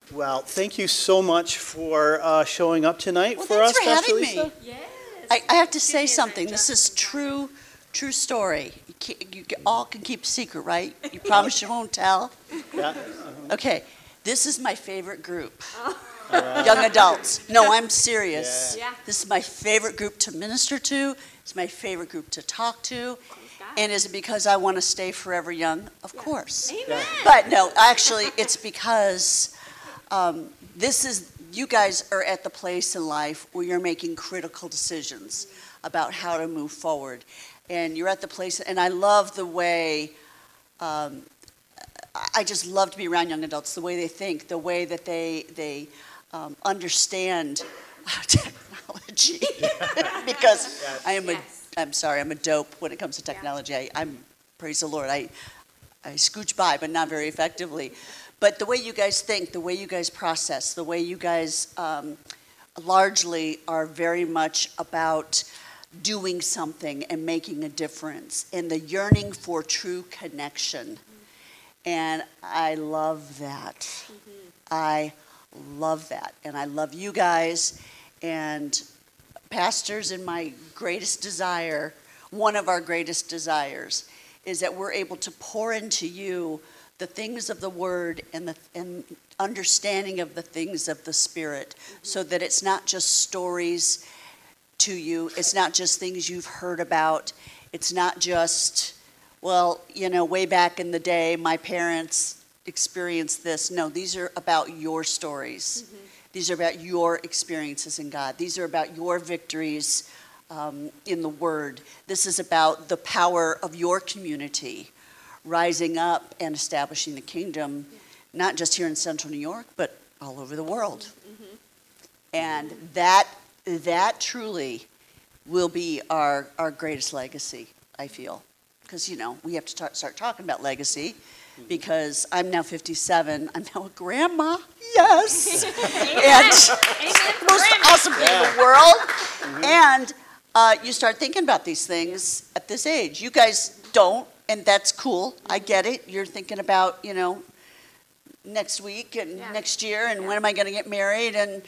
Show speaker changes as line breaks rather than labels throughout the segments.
Well, thank you so much for showing up tonight
Well,
for us,
thanks for
Pastor
having
Lisa.
me.
Yes.
I have to say something. This is true story. You all can keep a secret, right? You promise you won't tell?
Yeah.
Okay, this is my favorite group. Young adults. No, I'm serious.
Yeah.
This is my favorite group to minister to. It's my favorite group to talk to. And is it because I want to stay forever young? Of course.
Amen.
But no, actually, it's because you guys are at the place in life where you're making critical decisions about how to move forward. And you're at the place, and I love the way, I just love to be around young adults, the way they think, the way that they understand technology. Because I'm sorry, I'm a dope when it comes to technology. I'm praise the Lord, I scooch by, but not very effectively. But the way you guys think, the way you guys process, the way you guys largely are very much about doing something and making a difference, and the yearning for true connection. And I love that.
Mm-hmm.
I love that. And I love you guys. And pastors, and my greatest desire, one of our greatest desires, is that we're able to pour into you the things of the Word and understanding of the things of the Spirit, so that it's not just stories to you. It's not just things you've heard about. It's not just, well, way back in the day, my parents experienced this. No, these are about your stories. Mm-hmm. These are about your experiences in God. These are about your victories in the Word. This is about the power of your community rising up and establishing the kingdom, not just here in Central New York, but all over the world. Mm-hmm. And that truly will be our greatest legacy, I feel. Because, we have to start talking about legacy, because I'm now 57. I'm now a grandma. Yes. And most awesome thing in the world. Mm-hmm. And you start thinking about these things at this age. You guys don't, and that's cool. I get it. You're thinking about, next week and next year, and when am I going to get married, and,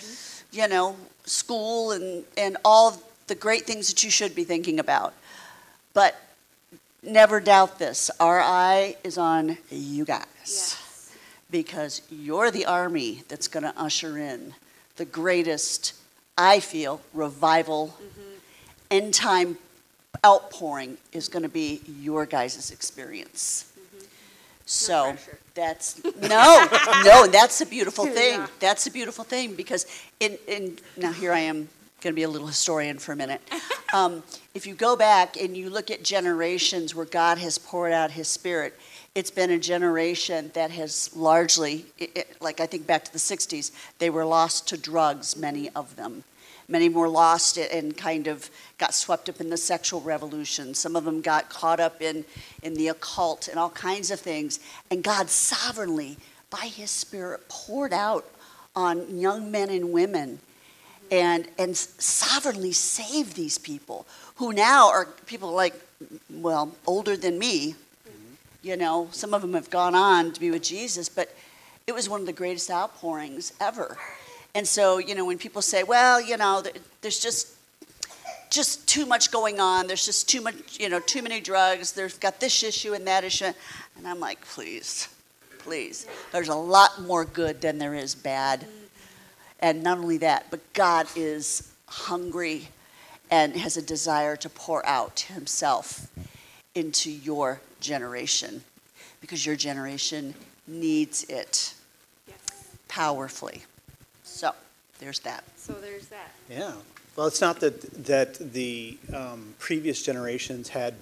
school and all the great things that you should be thinking about. But never doubt this. Our eye is on you guys. Yes. Because you're the army that's going to usher in the greatest, I feel, revival, end time outpouring is going to be your guys' experience. Mm-hmm. So that's that's a beautiful thing. Yeah. That's a beautiful thing, because now here I am going to be a little historian for a minute. If you go back and you look at generations where God has poured out His Spirit, it's been a generation that has largely, like I think back to the 60s, they were lost to drugs, many of them. Many were lost and kind of got swept up in the sexual revolution. Some of them got caught up in the occult and all kinds of things. And God sovereignly, by His Spirit, poured out on young men and women and sovereignly saved these people, who now are people like, well, older than me. Mm-hmm. Some of them have gone on to be with Jesus, but it was one of the greatest outpourings ever. And so, when people say, well, there's just too much going on. There's just too much, too many drugs. There's got this issue and that issue. And I'm like, please. There's a lot more good than there is bad. And not only that, but God is hungry and has a desire to pour out Himself into your generation, because your generation needs it powerfully. So there's that.
Yeah. Well, it's not that the previous generations had,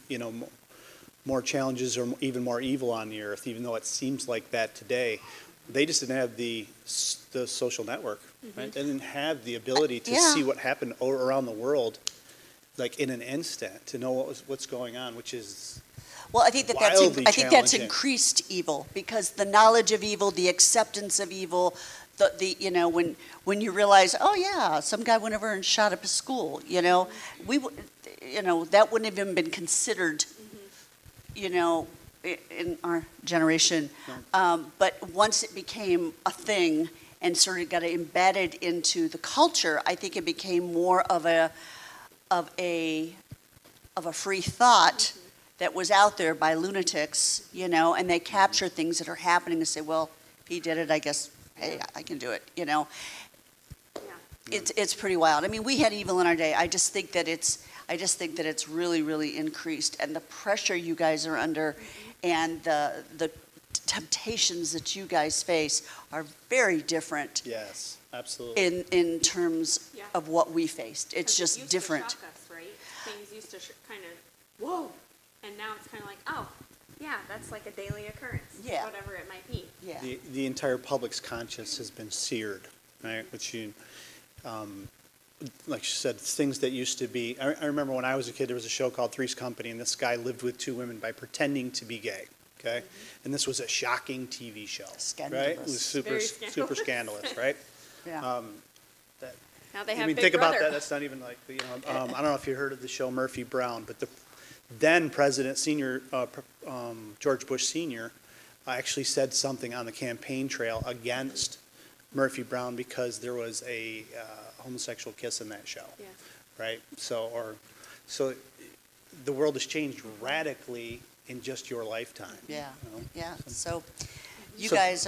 more challenges or even more evil on the earth, even though it seems like that today. They just didn't have the social network, right? They didn't have the ability to see what happened around the world, like in an instant, to know what's going on, which is
well, I think that's increased evil, because the knowledge of evil, the acceptance of evil. When you realize, oh yeah, some guy went over and shot up a school, that wouldn't have even been considered, in our generation. But once it became a thing and sort of got embedded into the culture, I think it became more of a free thought that was out there by lunatics, you know, and they capture things that are happening and say, well, if he did it, I guess, hey, I can do it, you know. It's pretty wild. I mean, we had evil in our day. I just think that it's really, really increased, and the pressure you guys are under, and the temptations that you guys face are very different.
Yes, absolutely.
In terms of what we faced, it's
'Cause
just
it used
different.
To shock us, right? Things used to kind of, whoa, and now it's kind of like, oh, yeah, that's like a daily occurrence.
Yeah.
Whatever it might be.
Yeah.
The entire public's conscience has been seared, right? Which like you said, things that used to be. I remember when I was a kid, there was a show called Three's Company, and this guy lived with two women by pretending to be gay. Okay, and this was a shocking TV show, right? It was
Scandalous.
super scandalous, right?
Yeah.
Now they
I
have
mean,
Big
think
Brother.
about that. That's not even like, you know, I don't know if you heard of the show Murphy Brown, but the then President George Bush Sr. Actually said something on the campaign trail against Murphy Brown because there was a homosexual kiss in that show,
Yeah.
right? So the world has changed radically in just your lifetime.
Yeah,
you know?
yeah. So you
So-
guys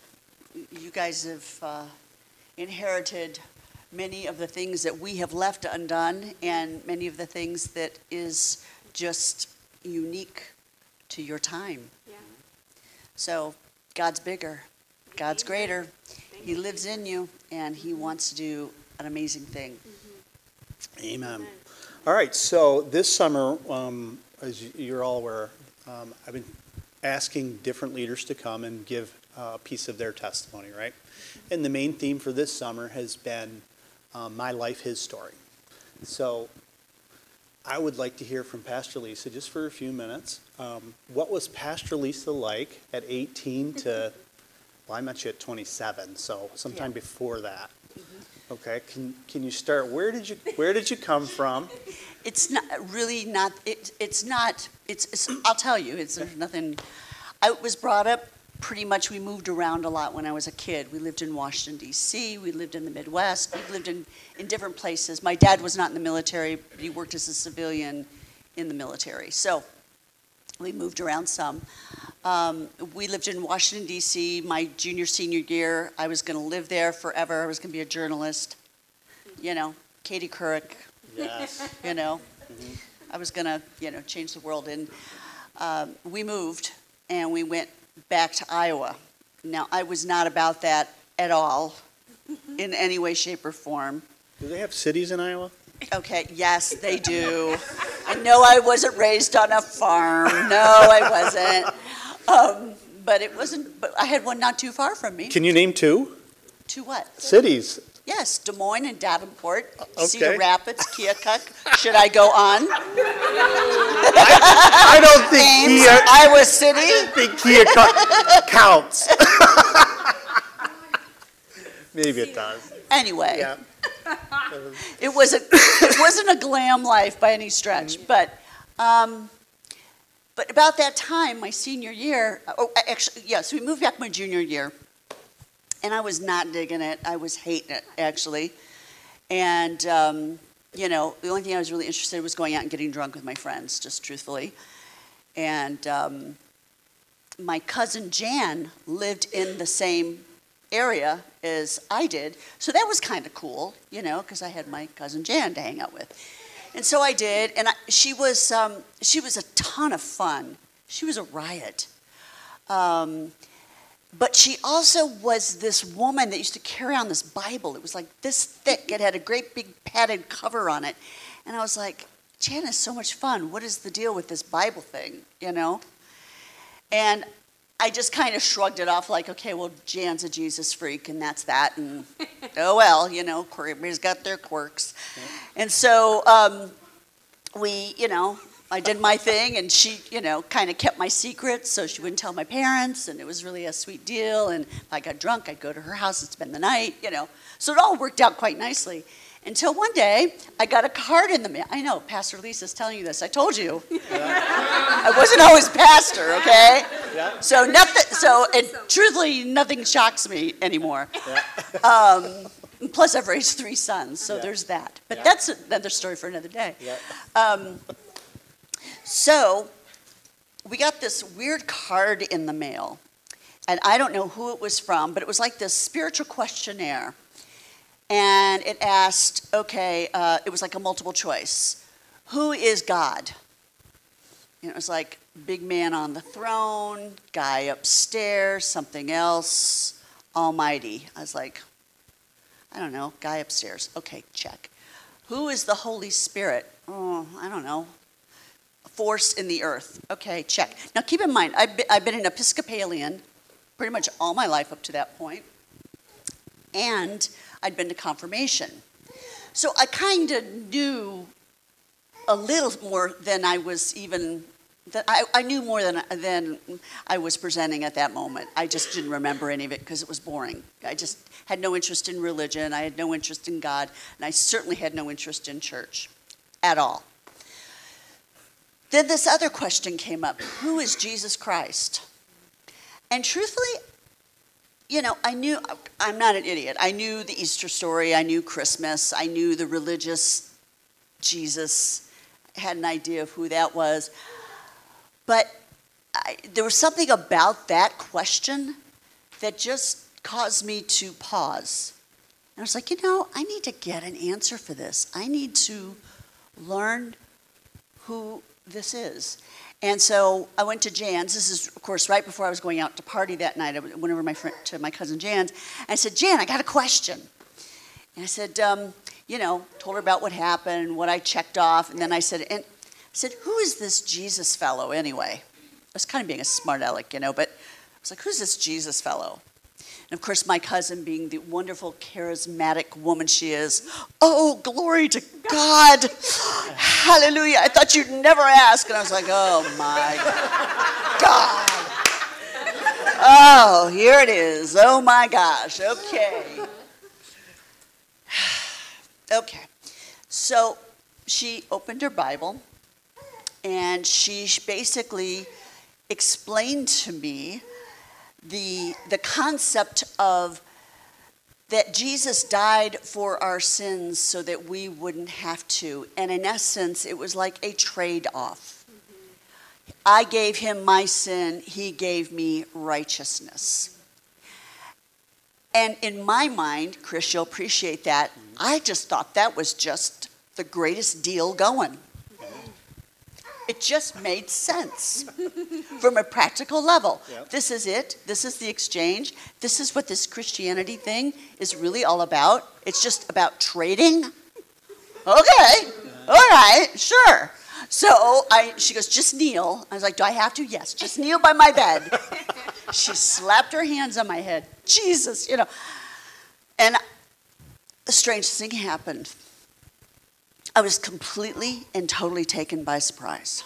have inherited many of the things that we have left undone, and many of the things that is just unique to your time.
Yeah.
So God's bigger, God's
Amen.
greater.
Thank
He
you.
lives in you, and He wants to do an amazing thing.
Amen.
Amen.
All right, so this summer, as you're all aware, I've been asking different leaders to come and give a piece of their testimony, right? And the main theme for this summer has been My Life, His Story. So I would like to hear from Pastor Lisa just for a few minutes. What was Pastor Lisa like at 18 to, well, I met you at 27, so sometime
Yeah.
before that. Okay, can you start? Where did you come from?
It's not really not. It's not. It's. I'll tell you. There's nothing. I was brought up pretty much. We moved around a lot when I was a kid. We lived in Washington D.C. We lived in the Midwest. We lived in different places. My dad was not in the military, but he worked as a civilian in the military. So we moved around some. We lived in Washington, D.C. My senior year. I was going to live there forever. I was going to be a journalist. You know, Katie Couric.
Yes.
You know, I was going to, change the world. And we moved, and we went back to Iowa. Now, I was not about that at all, in any way, shape, or form.
Do they have cities in Iowa?
Okay, yes, they do. I know I wasn't raised on a farm. No, I wasn't. But it wasn't. But I had one not too far from me.
Can you name two
To what?
cities?
Yes, Des Moines and Davenport,
Okay.
Cedar Rapids, Keokuk. Should I go on?
I don't think
Ames,
Kia.
Iowa City.
I think Kia counts. Maybe it does.
Anyway,
Yeah.
it wasn't a glam life by any stretch, but about that time, my senior year. Actually, yes, we moved back my junior year. And I was not digging it. I was hating it, actually. And, the only thing I was really interested in was going out and getting drunk with my friends, just truthfully. And my cousin Jan lived in the same area as I did. So that was kind of cool, because I had my cousin Jan to hang out with. And so I did. And she was a ton of fun. She was a riot. But she also was this woman that used to carry on this Bible. It was like this thick. It had a great big padded cover on it. And I was like, Jan is so much fun. What is the deal with this Bible thing, And I just kind of shrugged it off like, okay, well, Jan's a Jesus freak, and that's that. And oh, well, everybody's got their quirks. And so I did my thing, and she, kind of kept my secrets, so she wouldn't tell my parents, and it was really a sweet deal. And if I got drunk, I'd go to her house and spend the night, So it all worked out quite nicely. Until one day, I got a card in the mail. I know, Pastor Lisa's telling you this. I told you. I wasn't always pastor, okay?
Yeah.
So truthfully, nothing shocks me anymore. Plus, I've raised 3 sons, so there's that. But that's another story for another day.
Yeah.
So we got this weird card in the mail. And I don't know who it was from, but it was like this spiritual questionnaire. And it asked, it was like a multiple choice. Who is God? And it was like big man on the throne, guy upstairs, something else, almighty. I was like, I don't know, guy upstairs. Okay, check. Who is the Holy Spirit? Oh, I don't know. Force in the earth. Okay, check. Now keep in mind, I've been an Episcopalian pretty much all my life up to that point. And I'd been to confirmation. So I kind of knew a little more than I was even, that I knew more than I was presenting at that moment. I just didn't remember any of it because it was boring. I just had no interest in religion. I had no interest in God. And I certainly had no interest in church at all. Then this other question came up. Who is Jesus Christ? And truthfully, I knew, I'm not an idiot. I knew the Easter story. I knew Christmas. I knew the religious Jesus. I had an idea of who that was. But there was something about that question that just caused me to pause. And I was like, I need to get an answer for this. I need to learn who this is. And so I went to Jan's. This is, of course, right before I was going out to party that night. I went over to my cousin Jan's. And I said, Jan, I got a question. And I said, told her about what happened, what I checked off. And then I said, who is this Jesus fellow anyway? I was kind of being a smart aleck, but I was like, who's this Jesus fellow? And of course, my cousin, being the wonderful, charismatic woman she is, oh, glory to God. Hallelujah. I thought you'd never ask. And I was like, oh, my God. Oh, here it is. Oh, my gosh. Okay. Okay. So she opened her Bible, and she basically explained to me the concept of that Jesus died for our sins so that we wouldn't have to. And in essence, it was like a trade-off. I gave him my sin, he gave me righteousness. And in my mind, Chris, you'll appreciate that, I just thought that was just the greatest deal going. It just made sense from a practical level.
Yep.
This is it. This is the exchange. This is what this Christianity thing is really all about. It's just about trading. Okay. All right. Sure. So she goes, just kneel. I was like, do I have to? Yes. Just kneel by my bed. She slapped her hands on my head. Jesus, And the strangest thing happened. I was completely and totally taken by surprise.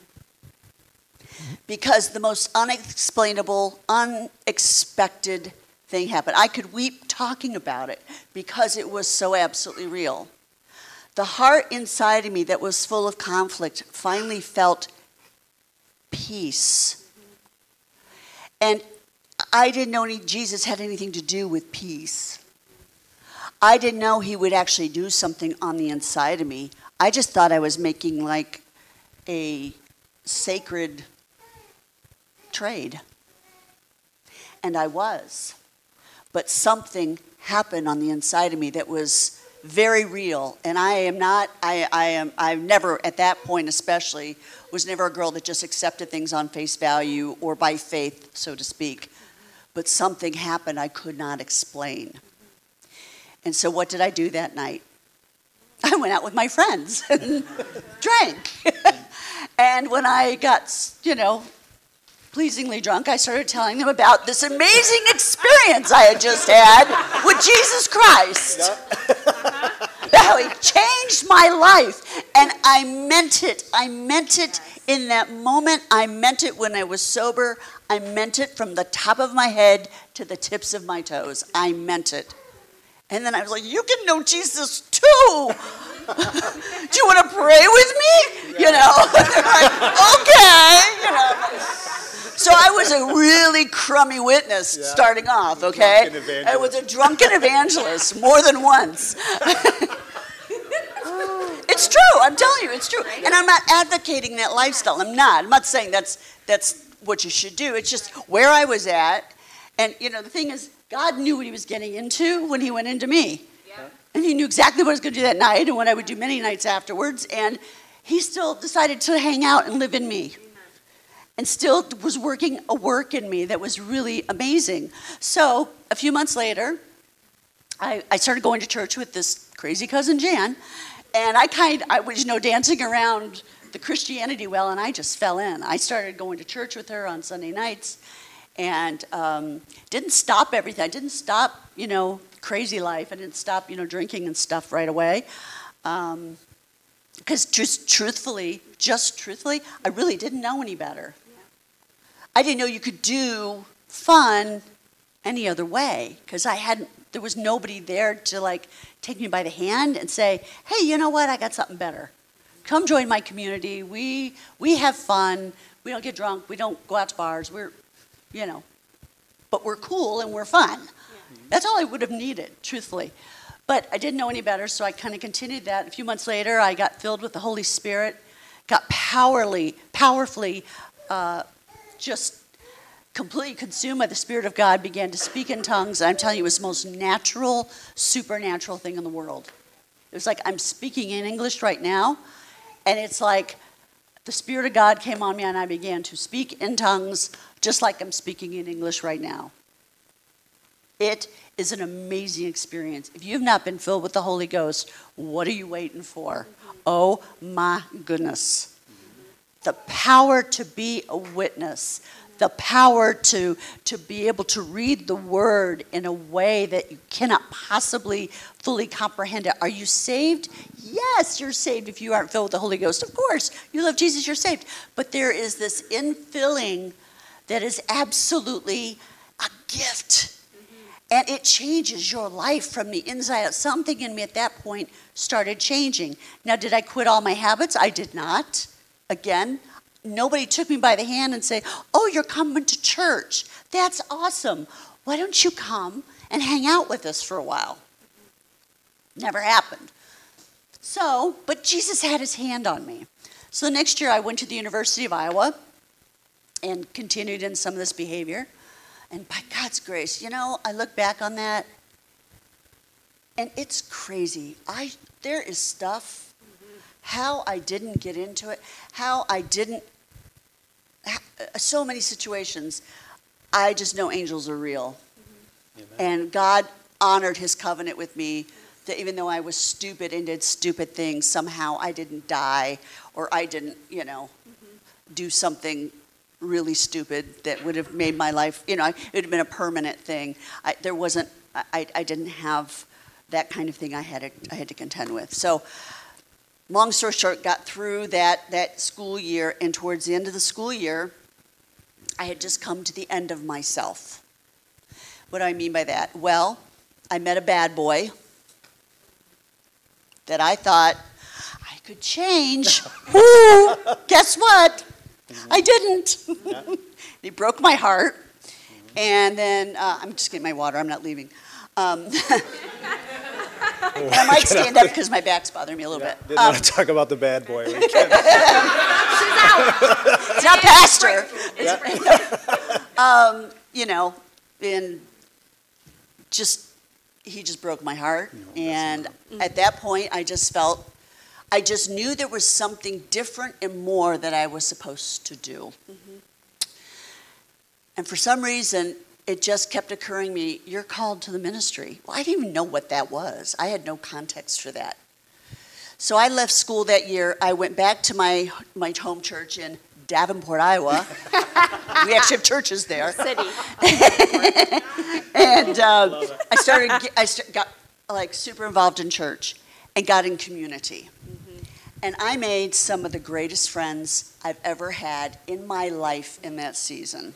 Because the most unexplainable, unexpected thing happened. I could weep talking about it because it was so absolutely real. The heart inside of me that was full of conflict finally felt peace. And I didn't know Jesus had anything to do with peace. I didn't know he would actually do something on the inside of me. I just thought I was making like a sacred trade. And I was. But something happened on the inside of me that was very real. And I've never, at that point especially, was never a girl that just accepted things on face value or by faith, so to speak. But something happened I could not explain. And so what did I do that night? I went out with my friends and drank. And when I got, pleasingly drunk, I started telling them about this amazing experience I had just had with Jesus Christ. How he changed my life. And I meant it. I meant it in that moment. I meant it when I was sober. I meant it from the top of my head to the tips of my toes. I meant it. And then I was like, you can know Jesus too. woo! Do you want to pray with me? You know, they're like, okay, you know. So I was a really crummy witness starting off, okay? I was a drunken evangelist more than once. It's true, I'm telling you, it's true. And I'm not advocating that lifestyle, I'm not saying that's what you should do. It's just where I was at. And, you know, the thing is, God knew what he was getting into when he went into me. Yeah. And he knew exactly what I was going to do that night and what I would do many nights afterwards. And he still decided to hang out and live in me. And still was working a work in me that was really amazing. So a few months later, I started going to church with this crazy cousin Jan. And I was, you know, dancing around the Christianity well, and I just fell in. I started going to church with her on Sunday nights. And didn't stop everything. I didn't stop, you know, crazy life. I didn't stop, you know, drinking and stuff right away. Because just truthfully, I really didn't know any better. Yeah. I didn't know you could do fun any other way. Because there was nobody there to like take me by the hand and say, hey, you know what, I got something better. Come join my community. We have fun. We don't get drunk. We don't go out to bars. You know, but we're cool and we're fun. Yeah. That's all I would have needed, truthfully. But I didn't know any better, so I kind of continued that. A few months later, I got filled with the Holy Spirit, got powerfully, just completely consumed by the Spirit of God, began to speak in tongues. I'm telling you, it was the most natural, supernatural thing in the world. It was like I'm speaking in English right now, and it's like the Spirit of God came on me, and I began to speak in tongues, just like I'm speaking in English right now. It is an amazing experience. If you've not been filled with the Holy Ghost, what are you waiting for? Oh my goodness. The power to be a witness, the power to be able to read the word in a way that you cannot possibly fully comprehend it. Are you saved? Yes, you're saved if you aren't filled with the Holy Ghost. Of course, you love Jesus, you're saved. But there is this infilling that is absolutely a gift. And it changes your life from the inside out. Something in me at that point started changing. Now, did I quit all my habits? I did not. Again, nobody took me by the hand and said, oh, you're coming to church. That's awesome. Why don't you come and hang out with us for a while? Never happened. So, but Jesus had his hand on me. So the next year I went to the University of Iowa and continued in some of this behavior. And by God's grace, you know, I look back on that, and it's crazy. There is stuff, how I didn't get into it, how I didn't, so many situations, I just know angels are real. Mm-hmm. And God honored his covenant with me, that even though I was stupid and did stupid things, somehow I didn't die, or I didn't, you know, do something really stupid that would have made my life, you know, it would have been a permanent thing. I didn't have that kind of thing I had to contend with. So, long story short, got through that school year, and towards the end of the school year, I had just come to the end of myself. What do I mean by that? Well, I met a bad boy that I thought I could change. Ooh, guess what? I didn't. Yeah. He broke my heart. Mm-hmm. And then, I'm just getting my water, I'm not leaving. And I might stand up because my back's bothering me a little bit.
Didn't want to talk about the bad boy.
She's out. It's not pastor.
Yeah.
You know, and he just broke my heart. And at that point, I just knew there was something different and more that I was supposed to do. Mm-hmm. And for some reason, it just kept occurring to me, you're called to the ministry. Well, I didn't even know what that was. I had no context for that. So I left school that year. I went back to my home church in Davenport, Iowa. We actually have churches there.
City.
And I got like super involved in church and got in community. And I made some of the greatest friends I've ever had in my life in that season.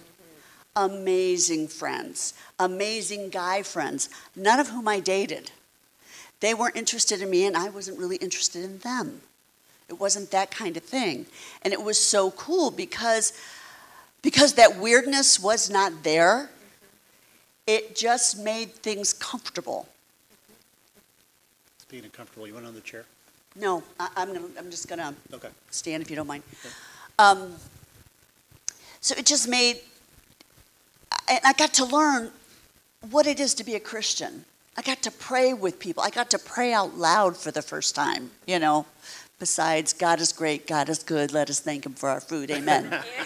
Amazing friends, amazing guy friends, none of whom I dated. They weren't interested in me, and I wasn't really interested in them. It wasn't that kind of thing. And it was so cool because that weirdness was not there. It just made things comfortable.
Speaking of comfortable, you want on the chair?
No, I'm just gonna
Okay.
stand if you don't mind.
Okay.
So it just made, and I got to learn what it is to be a Christian. I got to pray with people. I got to pray out loud for the first time, you know. Besides, God is great, God is good, let us thank him for our food, amen.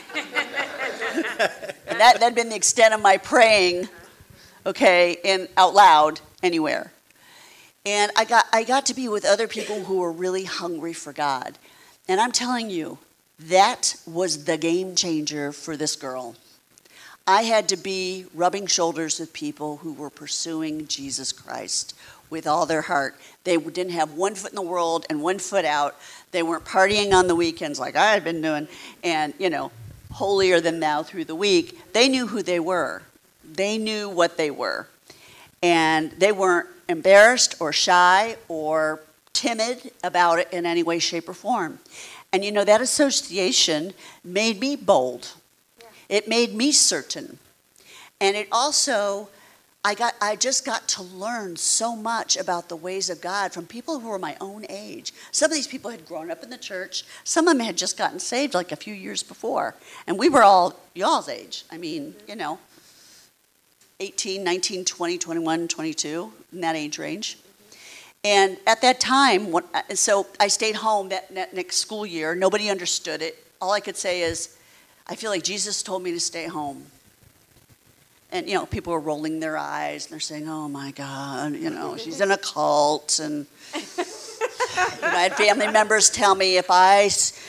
And that had been the extent of my praying, okay, and out loud anywhere. And I got to be with other people who were really hungry for God. And I'm telling you, that was the game changer for this girl. I had to be rubbing shoulders with people who were pursuing Jesus Christ with all their heart. They didn't have one foot in the world and one foot out. They weren't partying on the weekends like I had been doing and, you know, holier than thou through the week. They knew who they were. They knew what they were. And they weren't embarrassed or shy or timid about it in any way, shape, or form. And, you know, that association made me bold. Yeah. It made me certain. And it also... I just got to learn so much about the ways of God from people who were my own age. Some of these people had grown up in the church. Some of them had just gotten saved like a few years before. And we were all y'all's age. I mean, you know, 18, 19, 20, 21, 22, in that age range. And at that time, so I stayed home that next school year. Nobody understood it. All I could say is, I feel like Jesus told me to stay home. And, you know, people were rolling their eyes, and they're saying, oh, my God, you know, she's in a cult. And you know, I had family members tell me, if I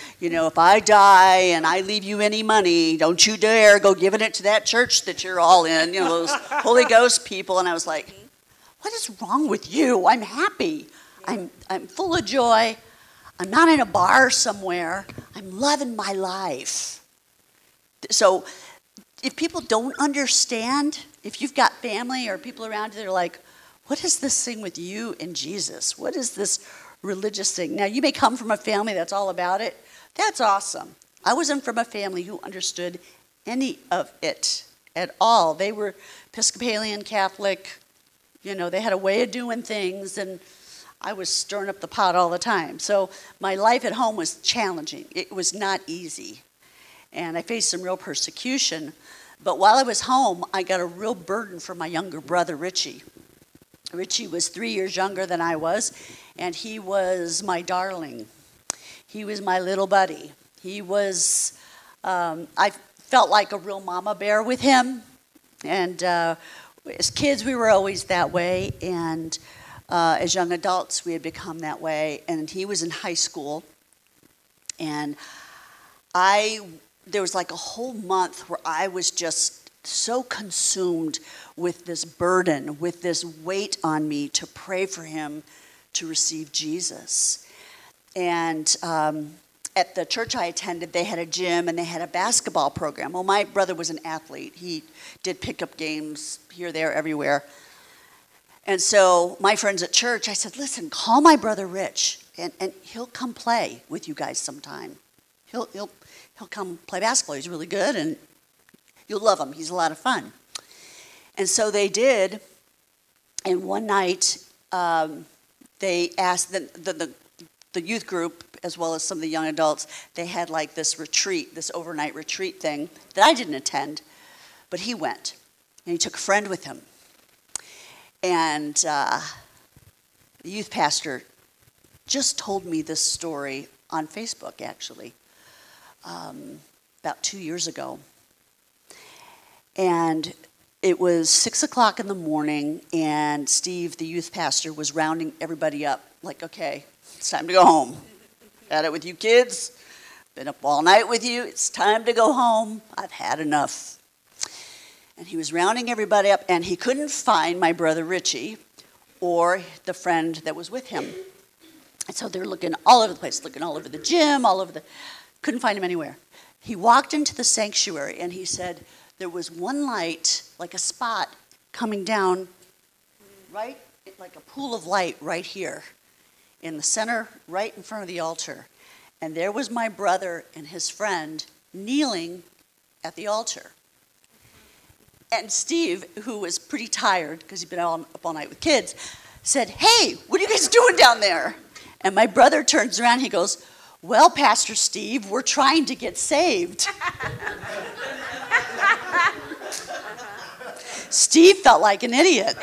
die and I leave you any money, don't you dare go giving it to that church that you're all in, you know, those Holy Ghost people. And I was like, what is wrong with you? I'm happy. I'm full of joy. I'm not in a bar somewhere. I'm loving my life. So... if people don't understand, if you've got family or people around you that are like, what is this thing with you and Jesus? What is this religious thing? Now, you may come from a family that's all about it. That's awesome. I wasn't from a family who understood any of it at all. They were Episcopalian, Catholic. You know, they had a way of doing things, and I was stirring up the pot all the time. So my life at home was challenging. It was not easy. And I faced some real persecution. But while I was home, I got a real burden from my younger brother, Richie. Richie was 3 years younger than I was, and he was my darling. He was my little buddy. He was, I felt like a real mama bear with him. And as kids, we were always that way. And as young adults, we had become that way. And he was in high school. And there was like a whole month where I was just so consumed with this burden, with this weight on me to pray for him to receive Jesus. And at the church I attended, they had a gym and they had a basketball program. Well, my brother was an athlete. He did pickup games here, there, everywhere. And so my friends at church, I said, listen, call my brother Rich, and he'll come play with you guys sometime. He'll come play basketball. He's really good, and you'll love him. He's a lot of fun. And so they did. And one night, they asked the youth group, as well as some of the young adults, they had like this retreat, this overnight retreat thing that I didn't attend, but he went. And he took a friend with him. And the youth pastor just told me this story on Facebook, actually. About 2 years ago. And it was 6 o'clock in the morning, and Steve, the youth pastor, was rounding everybody up, like, okay, it's time to go home. Had it with you kids, been up all night with you, it's time to go home. I've had enough. And he was rounding everybody up, and he couldn't find my brother Richie or the friend that was with him. And so they're looking all over the place, looking all over the gym, couldn't find him anywhere. He walked into the sanctuary, and he said there was one light, like a spot, coming down right like a pool of light right here in the center, right in front of the altar. And there was my brother and his friend kneeling at the altar. And Steve, who was pretty tired because he'd been up all night with kids, said, "Hey, what are you guys doing down there?" And my brother turns around, he goes, "Well, Pastor Steve, we're trying to get saved." Steve felt like an idiot.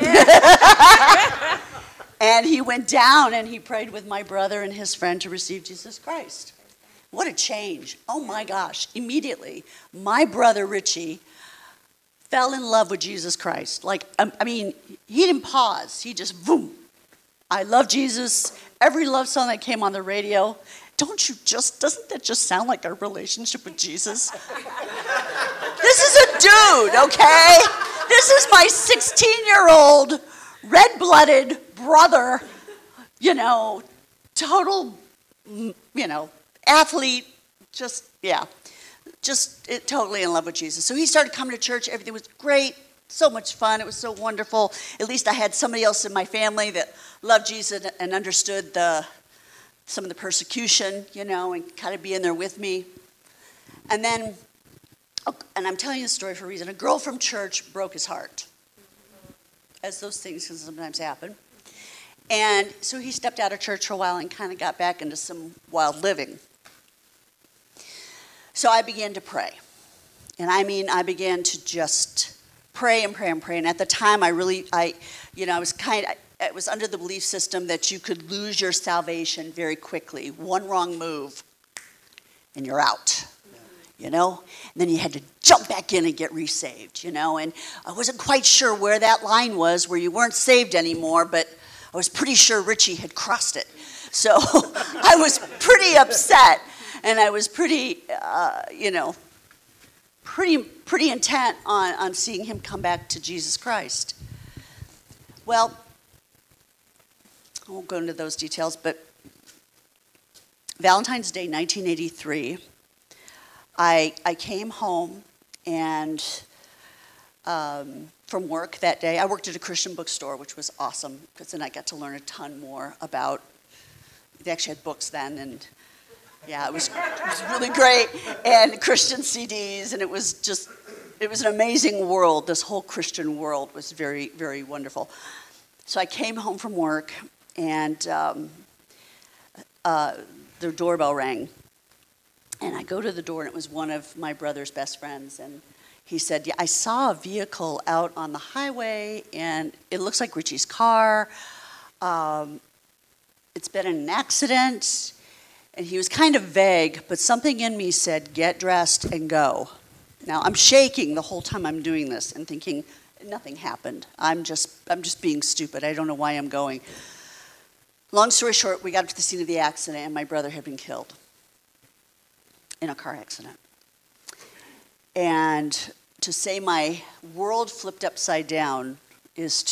And he went down and he prayed with my brother and his friend to receive Jesus Christ. What a change. Oh my gosh. Immediately, my brother Richie fell in love with Jesus Christ. Like, I mean, he didn't pause. He just, boom. I love Jesus. Every love song that came on the radio. Doesn't that just sound like our relationship with Jesus? This is a dude, okay? This is my 16-year-old, red-blooded brother, total, athlete, totally in love with Jesus. So he started coming to church. Everything was great, so much fun. It was so wonderful. At least I had somebody else in my family that loved Jesus and understood some of the persecution, and kind of be in there with me. And then, and I'm telling you this story for a reason, a girl from church broke his heart, as those things can sometimes happen. And so he stepped out of church for a while and kind of got back into some wild living. So I began to pray. And I began to just pray and pray and pray. And at the time, I was under the belief system that you could lose your salvation very quickly. One wrong move, and you're out, And then you had to jump back in and get resaved, And I wasn't quite sure where that line was, where you weren't saved anymore, but I was pretty sure Richie had crossed it. So I was pretty upset, and I was pretty intent on seeing him come back to Jesus Christ. Well, I won't go into those details, but Valentine's Day, 1983, I came home and from work that day. I worked at a Christian bookstore, which was awesome, because then I got to learn a ton more about, they actually had books then, and yeah, it was really great, and Christian CDs, and it was an amazing world. This whole Christian world was very, very wonderful. So I came home from work, and the doorbell rang. And I go to the door, and it was one of my brother's best friends. And he said, "Yeah, I saw a vehicle out on the highway, and it looks like Richie's car. It's been in an accident." And he was kind of vague, but something in me said, "Get dressed and go." Now, I'm shaking the whole time I'm doing this and thinking, nothing happened. I'm just being stupid. I don't know why I'm going. Long story short, we got to the scene of the accident, and my brother had been killed in a car accident. And to say my world flipped upside down is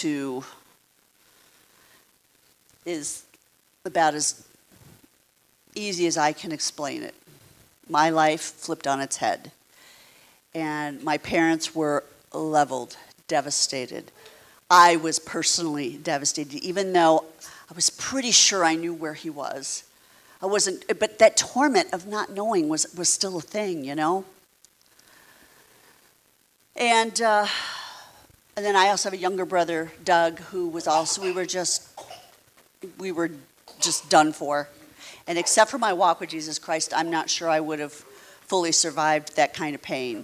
about as easy as I can explain it. My life flipped on its head. And my parents were leveled, devastated. I was personally devastated, even though I was pretty sure I knew where he was. I wasn't, but that torment of not knowing was still a thing, And then I also have a younger brother, Doug, who was also, we were just done for. And except for my walk with Jesus Christ, I'm not sure I would have fully survived that kind of pain,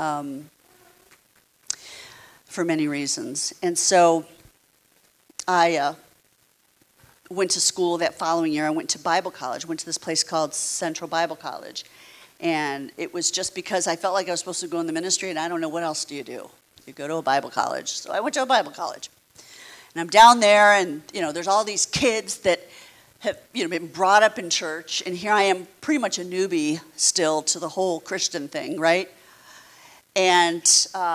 for many reasons. And so I went to school that following year. I went to Bible college, went to this place called Central Bible College. And it was just because I felt like I was supposed to go in the ministry, and I don't know, what else do? You go to a Bible college. So I went to a Bible college. And I'm down there, and, there's all these kids that have, been brought up in church, and here I am, pretty much a newbie still to the whole Christian thing, right? And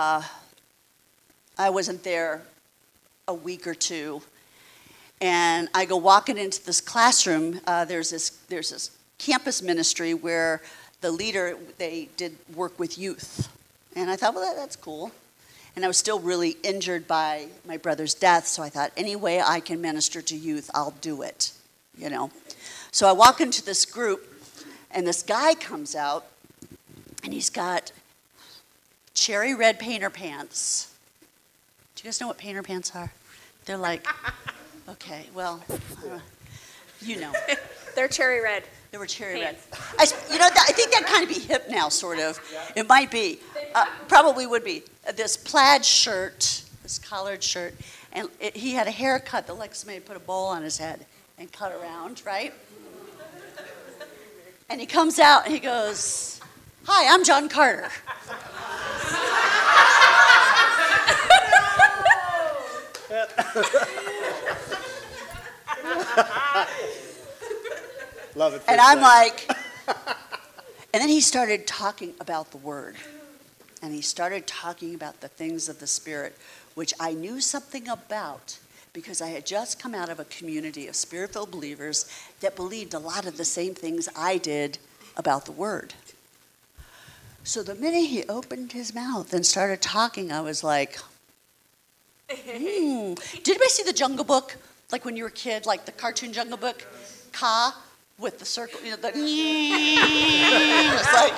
I wasn't there a week or two, and I go walking into this classroom. There's this campus ministry where the leader, they did work with youth. And I thought, well, that's cool. And I was still really injured by my brother's death, so I thought, any way I can minister to youth, I'll do it, you know. So I walk into this group, and this guy comes out, and he's got cherry red painter pants. Do you guys know what painter pants are? They're like, okay, well, you know.
They're cherry red.
They were cherry
Pants.
red. I think that kind of be hip now, sort of. It might be. Probably would be. This plaid shirt, this collared shirt, and he had a haircut that like somebody put a bowl on his head and cut around, right? And he comes out and he goes, "Hi, I'm John Carter."
Love it.
And I'm like, and then he started talking about the Word. And he started talking about the things of the Spirit, which I knew something about because I had just come out of a community of Spirit-filled believers that believed a lot of the same things I did about the Word. So the minute he opened his mouth and started talking, I was like, Did anybody see the Jungle Book? Like when you were a kid, like the cartoon Jungle Book? Kaa with the circle, you know, the it's like,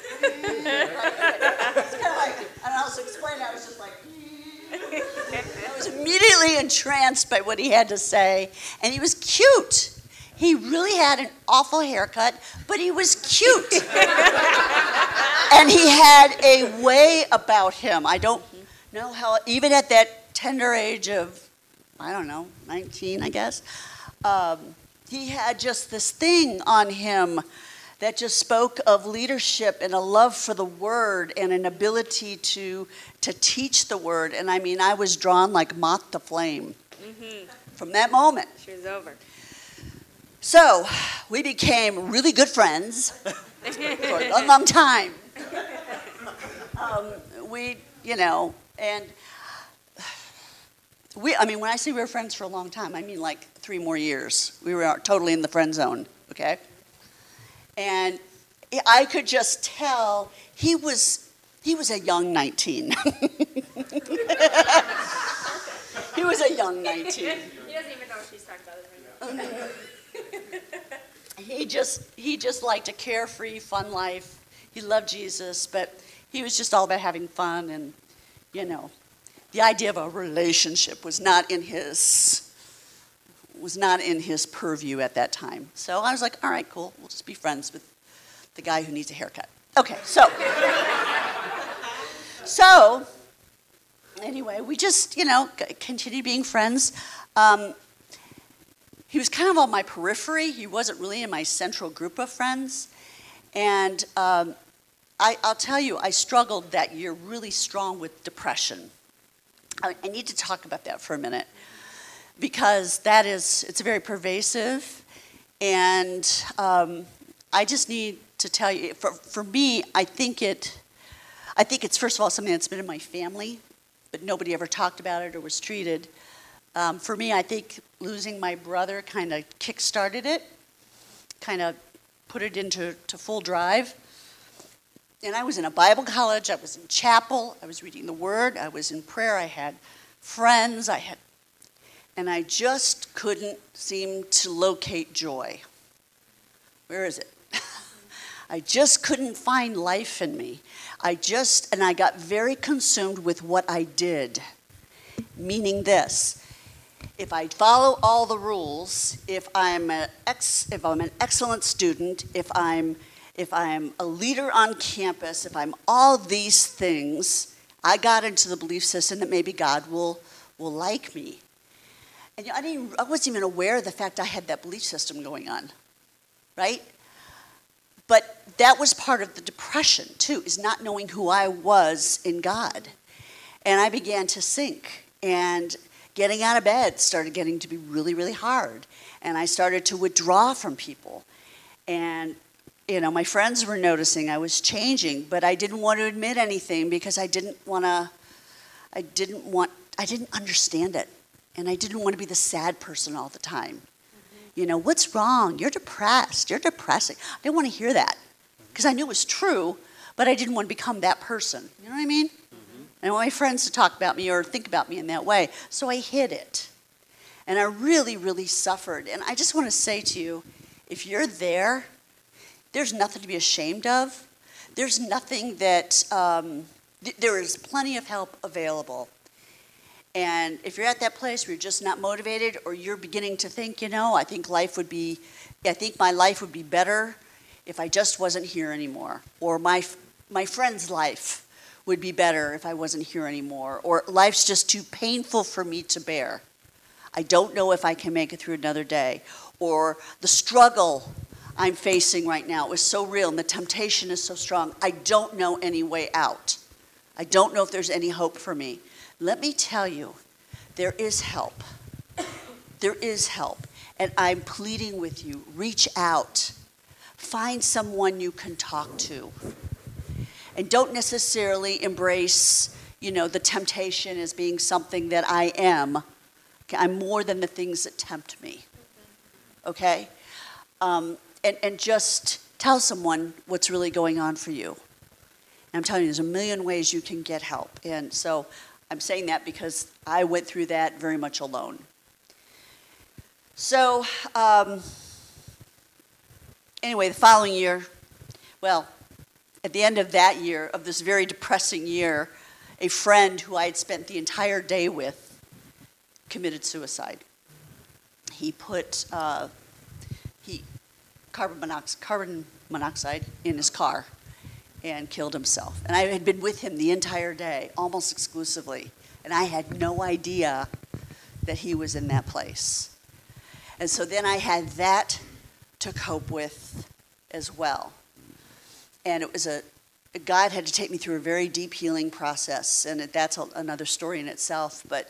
it's kind of like, and I was explaining, I was just like, I was immediately entranced by what he had to say, and he was cute. He really had an awful haircut, but he was cute. And he had a way about him. I don't know how, even at that tender age of, I don't know, 19, I guess, he had just this thing on him that just spoke of leadership and a love for the Word and an ability to teach the Word. And I mean, I was drawn like moth to flame from that moment.
She was over.
So we became really good friends for a long, long time. When I say we were friends for a long time, I mean like 3 more years. We were totally in the friend zone, okay? And I could just tell he was a young 19. He was a young 19.
He doesn't even know what she's talking about right now.
He just liked a carefree, fun life. He loved Jesus, but he was just all about having fun, and the idea of a relationship was not in his purview at that time. So I was like, all right, cool. We'll just be friends with the guy who needs a haircut. Okay, so anyway, we just, continued being friends. He was kind of on my periphery. He wasn't really in my central group of friends. And I'll tell you, I struggled that year really strong with depression. I need to talk about that for a minute because it's very pervasive. And I just need to tell you, for me, I think it's first of all something that's been in my family, but nobody ever talked about it or was treated. For me, I think losing my brother kind of kick-started it, kind of put it into full drive. And I was in a Bible college, I was in chapel, I was reading the Word, I was in prayer, I had friends, and I just couldn't seem to locate joy. Where is it? I just couldn't find life in me. I got very consumed with what I did, meaning this. If I follow all the rules, if I'm an excellent student, if I'm a leader on campus, if I'm all these things, I got into the belief system that maybe God will like me. And I wasn't even aware of the fact I had that belief system going on, right? But that was part of the depression, too, is not knowing who I was in God. And I began to sink, and getting out of bed started getting to be really, really hard. And I started to withdraw from people. And, my friends were noticing I was changing, but I didn't want to admit anything because I didn't understand it. And I didn't want to be the sad person all the time. Mm-hmm. What's wrong? You're depressed. You're depressing. I didn't want to hear that because I knew it was true, but I didn't want to become that person. You know what I mean? Mm-hmm. I don't want my friends to talk about me or think about me in that way. So I hid it. And I really, really suffered. And I just want to say to you, if you're there, there's nothing to be ashamed of. There's nothing that, there is plenty of help available. And if you're at that place where you're just not motivated, or you're beginning to think, I think my life would be better if I just wasn't here anymore. Or my friend's life would be better if I wasn't here anymore. Or life's just too painful for me to bear. I don't know if I can make it through another day. Or the struggle I'm facing right now is so real and the temptation is so strong. I don't know any way out. I don't know if there's any hope for me. Let me tell you, there is help. There is help. And I'm pleading with you, reach out. Find someone you can talk to. And don't necessarily embrace, the temptation as being something that I am. Okay, I'm more than the things that tempt me. Okay? And just tell someone what's really going on for you. And I'm telling you, there's a million ways you can get help. And so I'm saying that because I went through that very much alone. So, anyway, the following year, at the end of that year, of this very depressing year, a friend who I had spent the entire day with committed suicide. He put carbon monoxide in his car and killed himself. And I had been with him the entire day, almost exclusively, and I had no idea that he was in that place. And so then I had that to cope with as well. And it was God had to take me through a very deep healing process, and that's another story in itself, but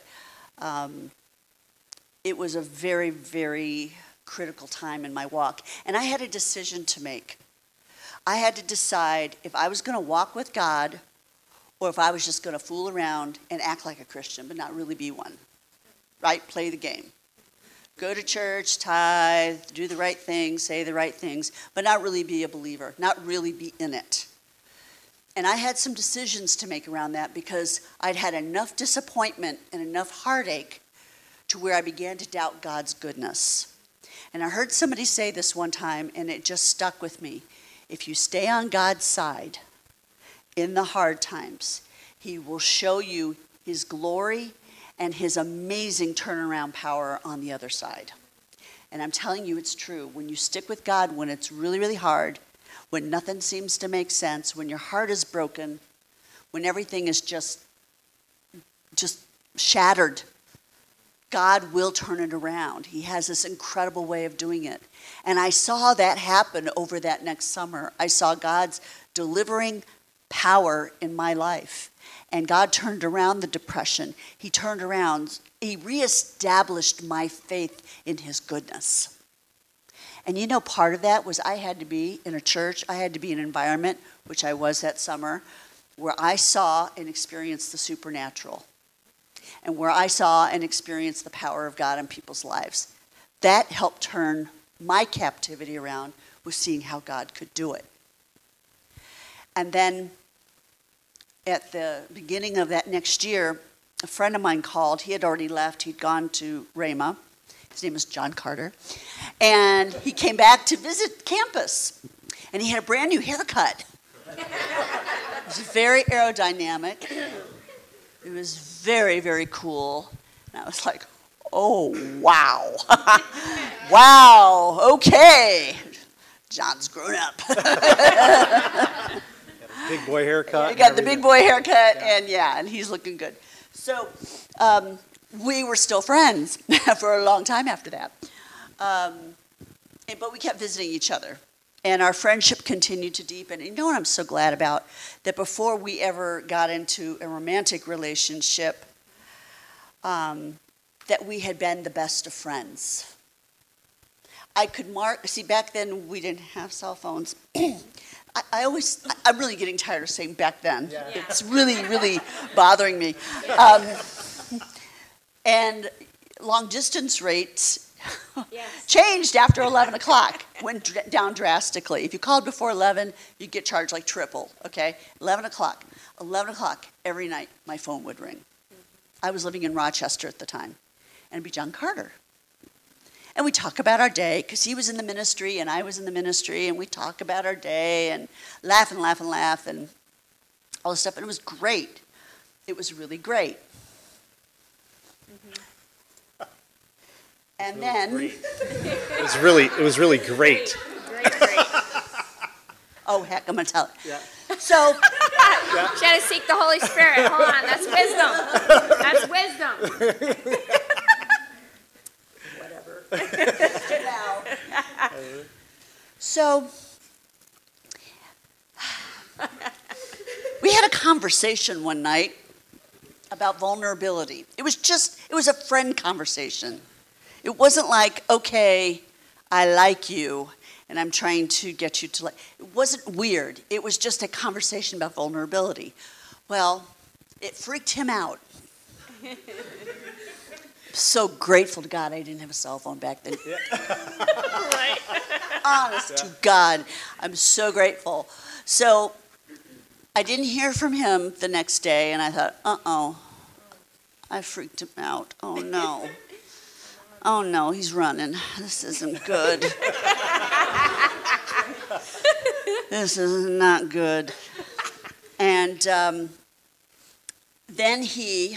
it was a very, very critical time in my walk. And I had a decision to make. I had to decide if I was going to walk with God or if I was just going to fool around and act like a Christian but not really be one. Right? Play the game. Go to church, tithe, do the right things, say the right things, but not really be a believer, not really be in it. And I had some decisions to make around that because I'd had enough disappointment and enough heartache to where I began to doubt God's goodness. And I heard somebody say this one time, and it just stuck with me. If you stay on God's side in the hard times, He will show you His glory and His amazing turnaround power on the other side. And I'm telling you, it's true. When you stick with God, when it's really, really hard, when nothing seems to make sense, when your heart is broken, when everything is just shattered, God will turn it around. He has this incredible way of doing it. And I saw that happen over that next summer. I saw God's delivering power in my life. And God turned around the depression. He reestablished my faith in His goodness. And part of that was I had to be in a church, I had to be in an environment, which I was that summer, where I saw and experienced the supernatural. And where I saw and experienced the power of God in people's lives. That helped turn my captivity around, was seeing how God could do it. And then at the beginning of that next year, a friend of mine called. He had already left. He'd gone to Rhema. His name is John Carter. And he came back to visit campus. And he had a brand new haircut. It was very aerodynamic. It was very, very cool. And I was like, oh, wow. Wow, okay. John's grown up.
Big boy haircut.
He got the big boy haircut, and he's looking good. So we were still friends for a long time after that. But we kept visiting each other. And our friendship continued to deepen. And you know what I'm so glad about? That before we ever got into a romantic relationship, that we had been the best of friends. I could back then we didn't have cell phones. I'm really getting tired of saying back then. Yeah. It's really, really bothering me. And long distance rates,
Yes.
Changed after 11 o'clock, went down drastically. If you called before 11, you'd get charged like triple, okay? 11 o'clock. 11 o'clock every night, my phone would ring. I was living in Rochester at the time, and it'd be John Carter. And we talk about our day, because he was in the ministry and I was in the ministry, and we talk about our day and laugh and laugh and laugh and all this stuff, and it was great. It was really great. And then,
It was really great.
Great.
oh heck, I'm gonna tell it.
Yeah.
So,
She had to seek the Holy Spirit. Hold on, that's wisdom. That's wisdom.
whatever. Now. So, we had a conversation one night about vulnerability. It was a friend conversation. It wasn't like, okay, I like you, and I'm trying to get you to like. It wasn't weird. It was just a conversation about vulnerability. Well, it freaked him out. So grateful to God I didn't have a cell phone back then.
Right.
Honest to God, I'm so grateful. So I didn't hear from him the next day, and I thought, I freaked him out. Oh no. Oh no, he's running. This isn't good. This is not good. And then he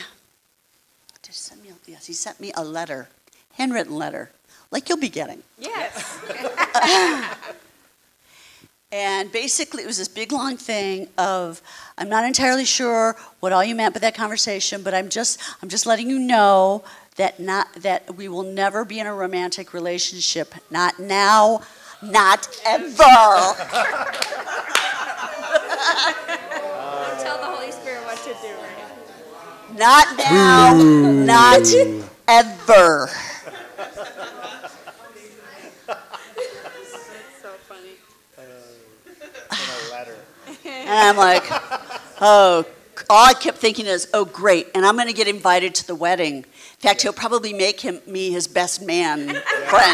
sent me a letter, handwritten letter, like you'll be getting.
Yes.
And basically, it was this big, long thing of, I'm not entirely sure what all you meant by that conversation, but I'm just letting you know that we will never be in a romantic relationship. Not now, not ever.
Tell the Holy Spirit what to do, right?
Not now, not ever.
That's so funny.
In a letter.
And I'm like, oh, all I kept thinking is, oh, great, and I'm going to get invited to the wedding. In fact, he'll probably make me his best man friend.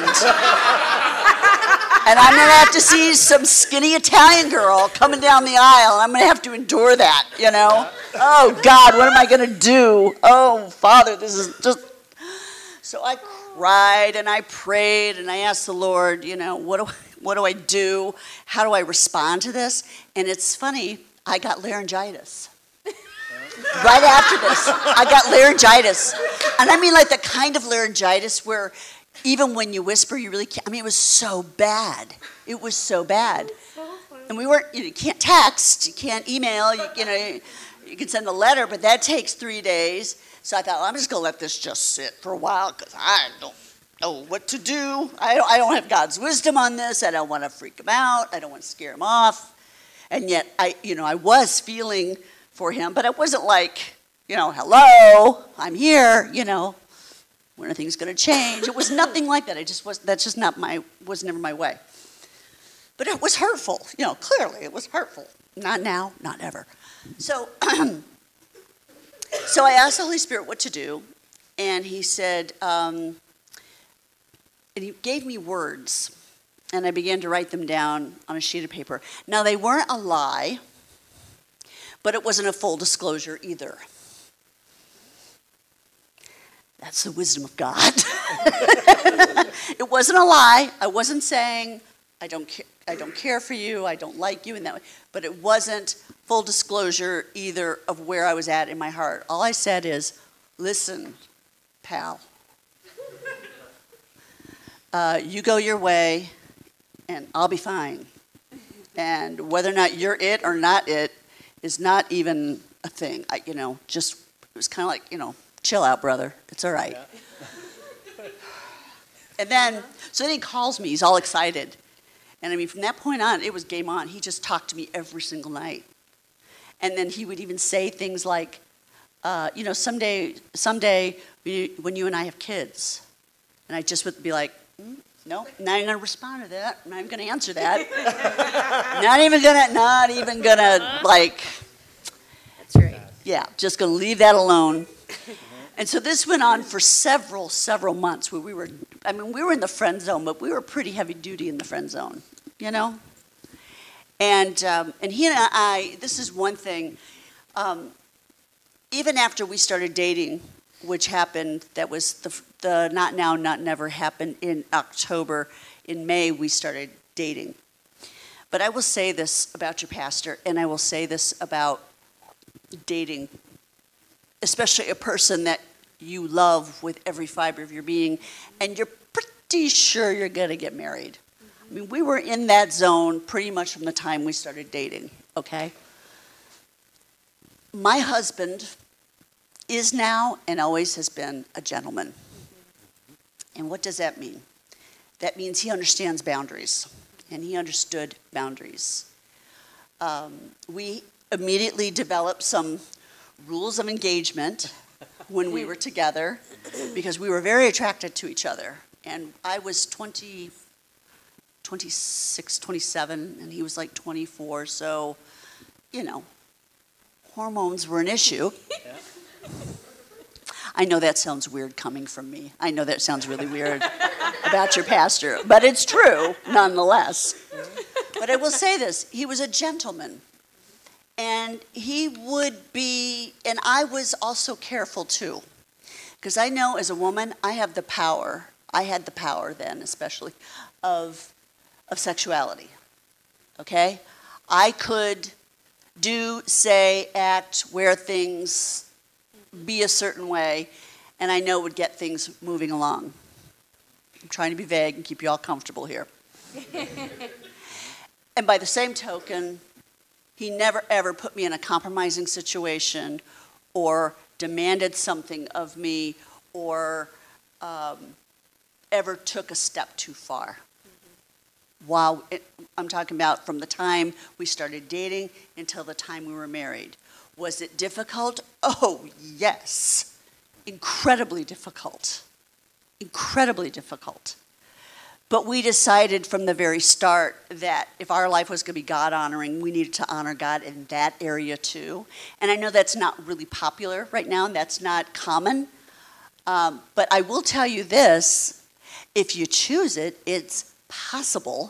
And I'm going to have to see some skinny Italian girl coming down the aisle, and I'm going to have to endure that, you know? Oh, God, what am I going to do? Oh, Father, this is just... So I cried, and I prayed, and I asked the Lord, you know, what do I do? How do I respond to this? And it's funny, I got laryngitis. Right after this, I got laryngitis. And I mean like the kind of laryngitis where even when you whisper, you really can't. I mean, it was so bad. It was so bad. And we weren't, you can't text, you can't email, you can send a letter, but that takes 3 days. So I thought, well, I'm just going to let this just sit for a while because I don't know what to do. I don't have God's wisdom on this. I don't want to freak him out. I don't want to scare him off. And yet, I was feeling for him, but it wasn't like, hello, I'm here, when are things going to change? It was nothing like that. That's just was never my way. But it was hurtful, clearly it was hurtful. Not now, not ever. So, so I asked the Holy Spirit what to do, and he said, and he gave me words, and I began to write them down on a sheet of paper. Now, they weren't a lie, but it wasn't a full disclosure either. That's the wisdom of God. It wasn't a lie. I wasn't saying, I don't care for you, I don't like you in that way. But it wasn't full disclosure either of where I was at in my heart. All I said is, listen, pal. You go your way, and I'll be fine. And whether or not you're it or not it is not even a thing. It was kind of like, chill out, brother. It's all right. Yeah. And then he calls me. He's all excited. And from that point on, it was game on. He just talked to me every single night. And then he would even say things like, someday when you and I have kids. And I just would be like, no, not even going to respond to that. I'm not even going to answer that. not even gonna,
That's right.
Yeah, just going to leave that alone. And so this went on for several months where we I mean, we were in the friend zone, but we were pretty heavy duty in the friend zone, you know? And he and I, this is one thing, even after we started dating, which happened, that was the not now, not never happened in October. In May, we started dating. But I will say this about your pastor, and I will say this about dating, especially a person that you love with every fiber of your being, and you're pretty sure you're going to get married. I mean, we were in that zone pretty much from the time we started dating, okay? My husband is now and always has been a gentleman. And what does that mean? That means he understands boundaries, and he understood boundaries. We immediately developed some rules of engagement when we were together because we were very attracted to each other. And I was 26, 27, and he was like 24, so, you know, hormones were an issue.
Yeah.
I know that sounds weird coming from me. I know that sounds really weird about your pastor, but it's true nonetheless. But I will say this, he was a gentleman. And he would be, and I was also careful too. Because I know as a woman, I had the power then especially, of sexuality, okay? I could do, say, act, wear things, be a certain way, and I know would get things moving along. I'm trying to be vague and keep you all comfortable here. And by the same token, he never ever put me in a compromising situation or demanded something of me or ever took a step too far. I'm talking about from the time we started dating until the time we were married. Was it difficult? Oh, yes. Incredibly difficult. Incredibly difficult. But we decided from the very start that if our life was going to be God-honoring, we needed to honor God in that area too. And I know that's not really popular right now, and that's not common. But I will tell you this, if you choose it, it's possible.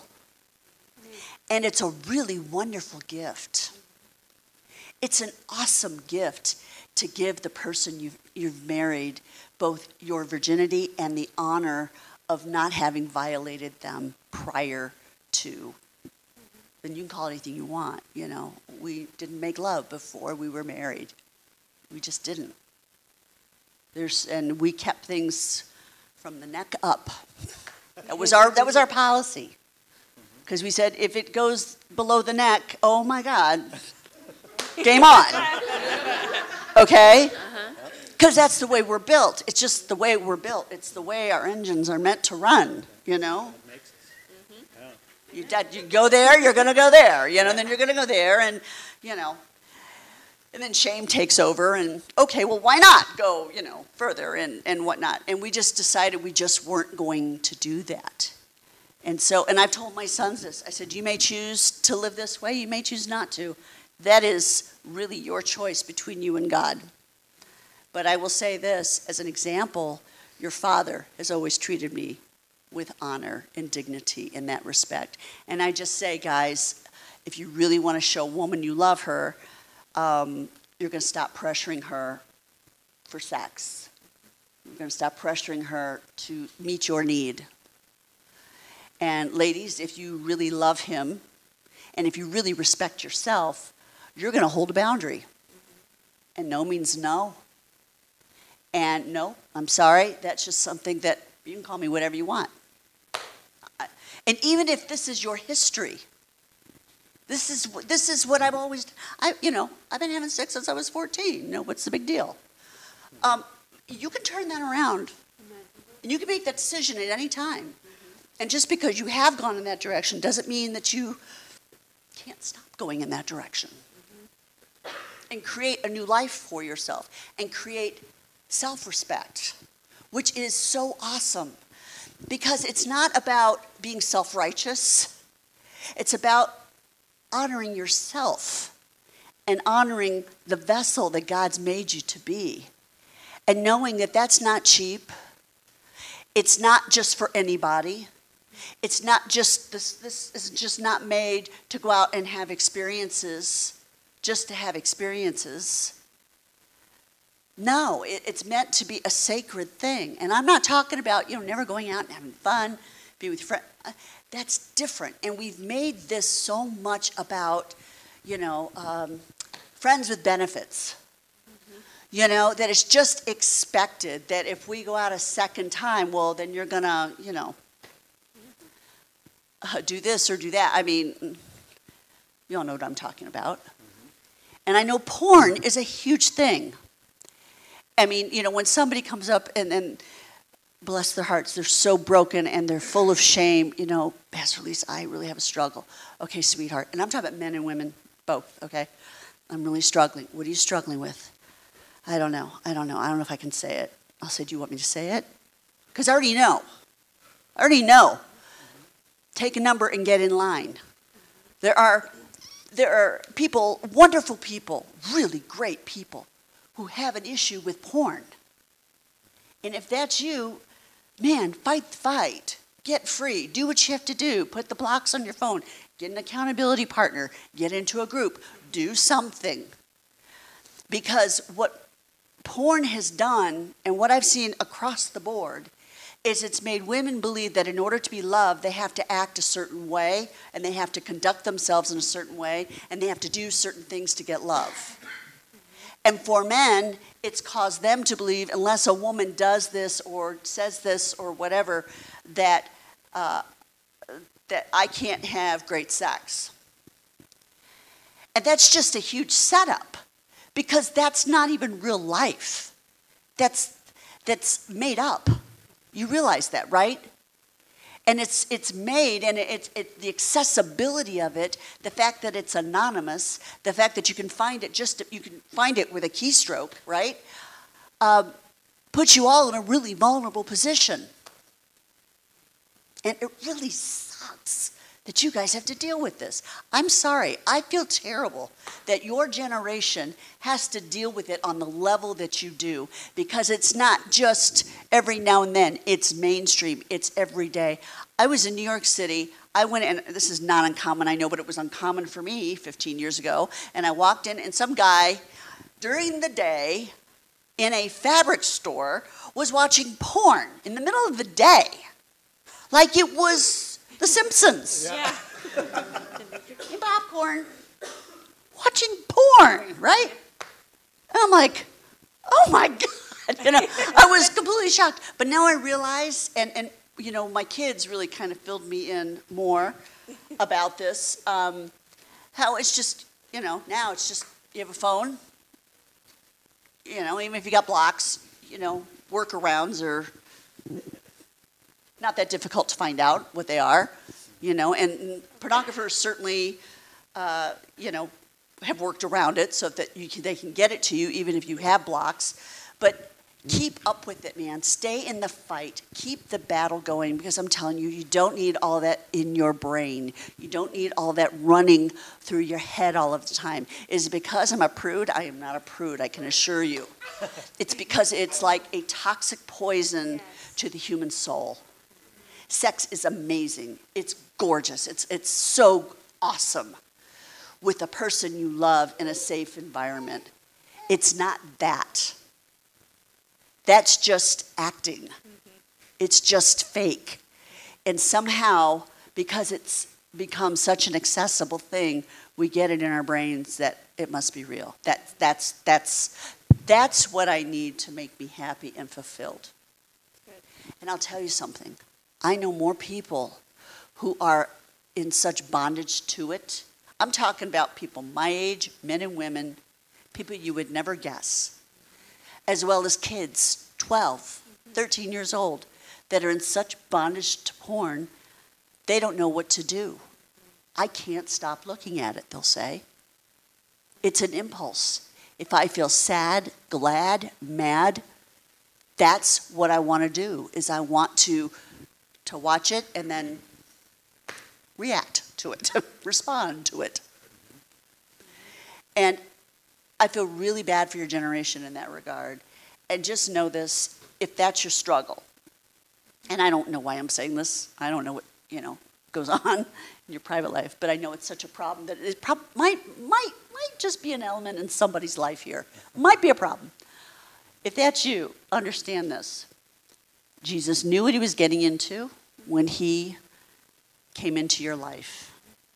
And it's a really wonderful gift. It's an awesome gift to give the person you've married both your virginity and the honor of not having violated them prior to. And you can call it anything you want, you know. We didn't make love before we were married. We just didn't. And we kept things from the neck up. That was our policy. Because we said if it goes below the neck, oh my God, game on. Okay? Because that's the way we're built. It's just the way we're built. It's the way our engines are meant to run, you know? You go there, you're going to go there, you know, and then you're going to go there, and, you know. And then shame takes over, and, okay, well, why not go, you know, further and whatnot. And we just decided we just weren't going to do that. And so, and I've told my sons this. I said, you may choose to live this way. You may choose not to. That is really your choice between you and God. But I will say this, as an example, your father has always treated me with honor and dignity in that respect. And I just say, guys, if you really want to show a woman you love her, you're going to stop pressuring her for sex. You're going to stop pressuring her to meet your need. And ladies, if you really love him, and if you really respect yourself, you're going to hold a boundary. And no means no. And no, I'm sorry, that's just something that you can call me whatever you want. And even if this is your history, this is what I've always, I've been having sex since I was 14. You know, what's the big deal? You can turn that around. And you can make that decision at any time. And just because you have gone in that direction doesn't mean that you can't stop going in that direction. And create a new life for yourself. And create self-respect, which is so awesome. Because it's not about being self-righteous. It's about honoring yourself and honoring the vessel that God's made you to be. And knowing that that's not cheap. It's not just for anybody. It's not just, this is just not made to go out and have experiences, just to have experiences. No, it's meant to be a sacred thing. And I'm not talking about, never going out and having fun, be with friends. That's different. And we've made this so much about, friends with benefits. That it's just expected that if we go out a second time, well, then you're going to, do this or do that. I mean, you all know what I'm talking about. And I know porn is a huge thing. I mean, when somebody comes up and bless their hearts, they're so broken and they're full of shame, Pastor Lisa, I really have a struggle. Okay, sweetheart. And I'm talking about men and women, both, okay? I'm really struggling. What are you struggling with? I don't know. I don't know if I can say it. I'll say, do you want me to say it? Because I already know. Take a number and get in line. There are people, wonderful people, really great people, who have an issue with porn. And if that's you, man, fight the fight. Get free. Do what you have to do. Put the blocks on your phone. Get an accountability partner. Get into a group. Do something. Because what porn has done, and what I've seen across the board, is it's made women believe that in order to be loved, they have to act a certain way, and they have to conduct themselves in a certain way, and they have to do certain things to get love. And for men, it's caused them to believe unless a woman does this or says this or whatever, that I can't have great sex. And that's just a huge setup, because that's not even real life. That's made up. You realize that, right? And it's made, and the accessibility of it, the fact that it's anonymous, the fact that you can find it with a keystroke, right? Puts you all in a really vulnerable position. And it really sucks that you guys have to deal with this. I'm sorry. I feel terrible that your generation has to deal with it on the level that you do, because it's not just every now and then. It's mainstream. It's every day. I was in New York City. I went, and this is not uncommon, I know, but it was uncommon for me 15 years ago. And I walked in, and some guy during the day in a fabric store was watching porn in the middle of the day, like it was The Simpsons.
Yeah.
Eating popcorn, watching porn, right? And I'm like, oh my God. I was completely shocked. But now I realize, and my kids really kind of filled me in more about this, how it's just, now it's just, you have a phone, even if you got blocks, workarounds are not that difficult to find out what they are, and pornographers certainly, have worked around it so that they can get it to you even if you have blocks. But keep up with it, man. Stay in the fight. Keep the battle going, because I'm telling you, you don't need all that in your brain. You don't need all that running through your head all of the time. Is it because I'm a prude? I am not a prude, I can assure you. It's because it's like a toxic poison to the human soul. Sex is amazing. It's gorgeous. It's so awesome with a person you love in a safe environment. It's not that. That's just acting. Mm-hmm. It's just fake. And somehow, because it's become such an accessible thing, we get it in our brains that it must be real. That's what I need to make me happy and fulfilled. Good. And I'll tell you something. I know more people who are in such bondage to it. I'm talking about people my age, men and women, people you would never guess, as well as kids, 12, 13 years old, that are in such bondage to porn, they don't know what to do. I can't stop looking at it, they'll say. It's an impulse. If I feel sad, glad, mad, that's what I want to do, is I want to watch it and then react to it, respond to it. And I feel really bad for your generation in that regard. And just know this, if that's your struggle, And I don't know why I'm saying this. I don't know what, goes on in your private life, but I know it's such a problem that it might just be an element in somebody's life here. Might be a problem. If that's you, understand this. Jesus knew what he was getting into when he came into your life.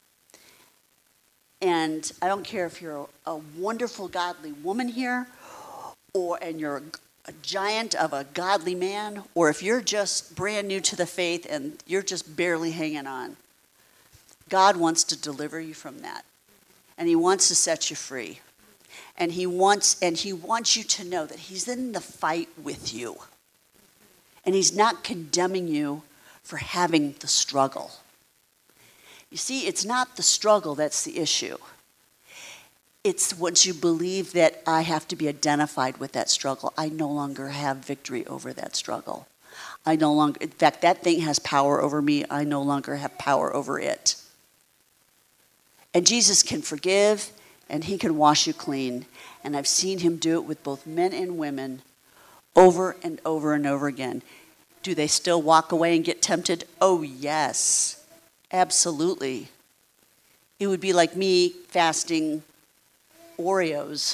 And I don't care if you're a wonderful, godly woman here, and you're a giant of a godly man, or if you're just brand new to the faith and you're just barely hanging on. God wants to deliver you from that. And he wants to set you free. And he wants you to know that he's in the fight with you. And he's not condemning you for having the struggle. You see, it's not the struggle that's the issue. It's once you believe that I have to be identified with that struggle, I no longer have victory over that struggle. In fact, that thing has power over me. I no longer have power over it. And Jesus can forgive, and he can wash you clean. And I've seen him do it with both men and women over and over and over again. Do they still walk away and get tempted? Oh, yes. Absolutely. It would be like me fasting Oreos.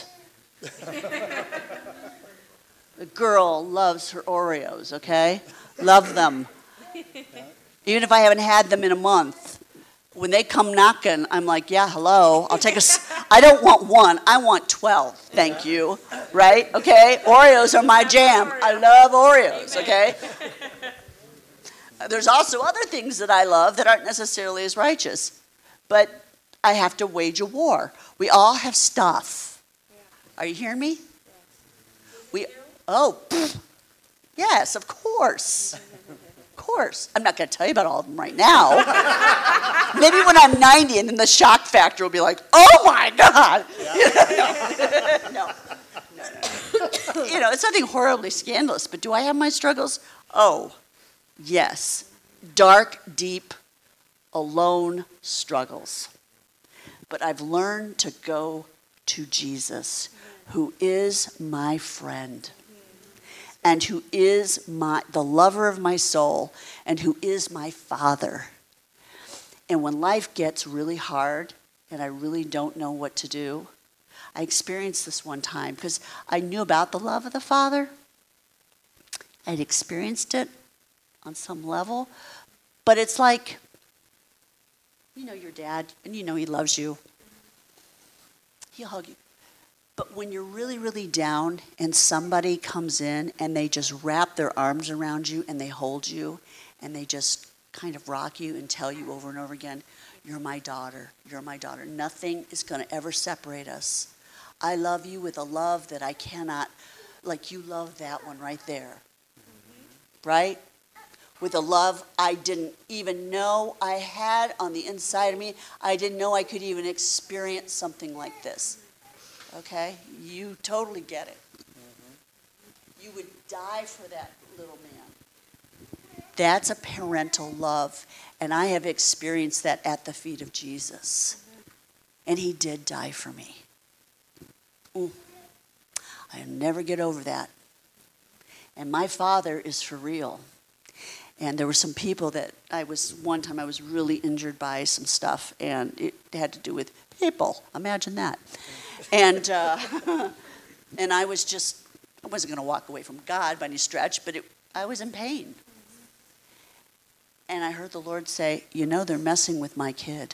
The girl loves her Oreos, okay? Love them. Even if I haven't had them in a month. When they come knocking, I'm like, yeah, hello. I don't want one. I want 12. Thank you. Right? Okay? Oreos are my jam. I love Oreos, okay? There's also other things that I love that aren't necessarily as righteous. But I have to wage a war. We all have stuff. Are you hearing me? Yes, of course. Of course. I'm not going to tell you about all of them right now. Maybe when I'm 90 and then the shock factor will be like, oh my God. No. It's nothing horribly scandalous, but do I have my struggles? Oh, yes. Dark, deep, alone struggles. But I've learned to go to Jesus, who is my friend, and who is the lover of my soul, and who is my Father. And when life gets really hard, and I really don't know what to do, I experienced this one time, because I knew about the love of the Father. I'd experienced it on some level, but it's like, your dad, and he loves you. He'll hug you. But when you're really, really down and somebody comes in and they just wrap their arms around you and they hold you and they just kind of rock you and tell you over and over again, you're my daughter, you're my daughter. Nothing is going to ever separate us. I love you with a love that I cannot, like you love that one right there. Right? With a love I didn't even know I had on the inside of me. I didn't know I could even experience something like this. Okay? You totally get it. You would die for that little man. That's a parental love. And I have experienced that at the feet of Jesus. And he did die for me. I'll never get over that. And my Father is for real. And there were some people that one time I was really injured by some stuff, and it had to do with people. Imagine that. And and I wasn't going to walk away from God by any stretch, but I was in pain. And I heard the Lord say, they're messing with my kid.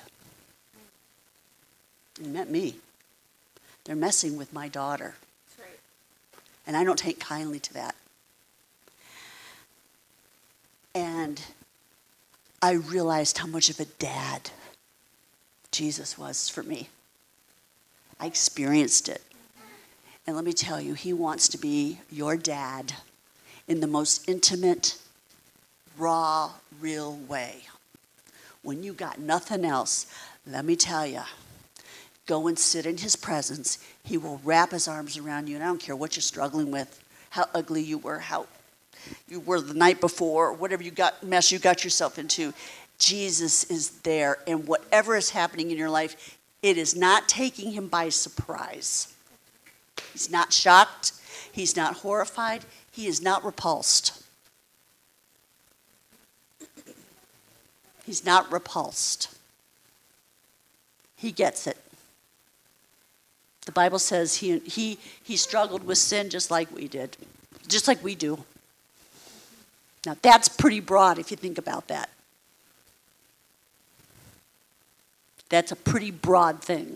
It meant me. They're messing with my daughter.
That's right.
And I don't take kindly to that. And I realized how much of a dad Jesus was for me. I experienced it. And let me tell you, he wants to be your dad in the most intimate, raw, real way. When you got nothing else, let me tell you, go and sit in his presence. He will wrap his arms around you, and I don't care what you're struggling with, how ugly you were, how you were the night before, whatever mess you got yourself into. Jesus is there, and whatever is happening in your life, it is not taking him by surprise. He's not shocked. He's not horrified. He is not repulsed. He's not repulsed. He gets it. The Bible says he struggled with sin just like we did, just like we do. Now that's pretty broad if you think about that. That's a pretty broad thing.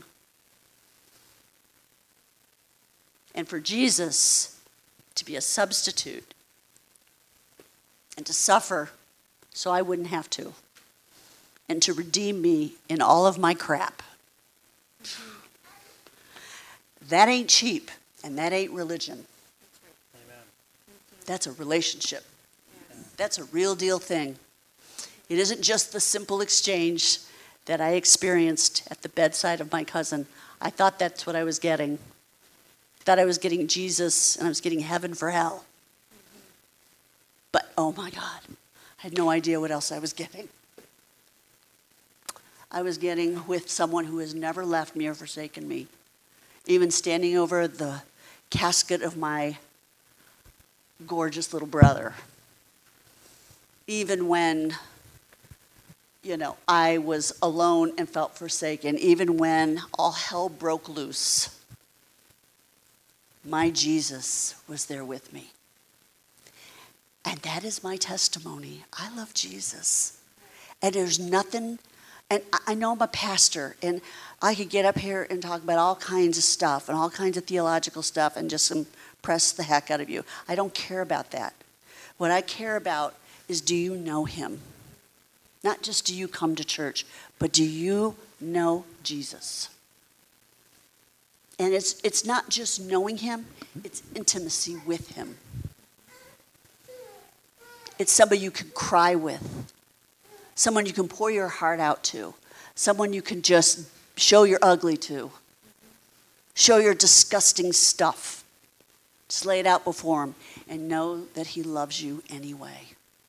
And for Jesus to be a substitute and to suffer so I wouldn't have to, and to redeem me in all of my crap, that ain't cheap, and that ain't religion.
Amen.
That's a relationship. That's a real deal thing. It isn't just the simple exchange that I experienced at the bedside of my cousin. I thought that's what I was getting. I thought I was getting Jesus and I was getting heaven for hell. But oh my God, I had no idea what else I was getting. I was getting with someone who has never left me or forsaken me. Even standing over the casket of my gorgeous little brother. Even when, I was alone and felt forsaken. Even when all hell broke loose. My Jesus was there with me. And that is my testimony. I love Jesus. And there's nothing, and I know I'm a pastor, and I could get up here and talk about all kinds of stuff and all kinds of theological stuff and just impress the heck out of you. I don't care about that. What I care about is, do you know him? Not just do you come to church, but do you know Jesus? And it's not just knowing him, it's intimacy with him. It's somebody you can cry with. Someone you can pour your heart out to. Someone you can just show your ugly to. Show your disgusting stuff. Just lay it out before him and know that he loves you anyway.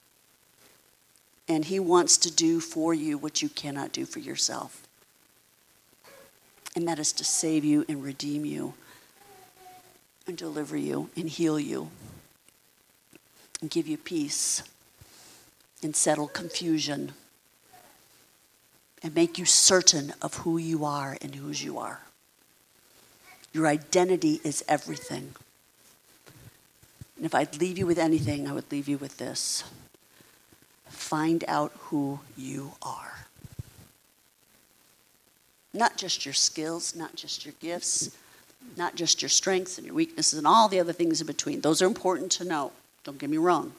And he wants to do for you what you cannot do for yourself. And that is to save you and redeem you and deliver you and heal you and give you peace and settle confusion and make you certain of who you are and whose you are. Your identity is everything. And if I'd leave you with anything, I would leave you with this. Find out who you are. Not just your skills, not just your gifts, not just your strengths and your weaknesses and all the other things in between. Those are important to know. Don't get me wrong.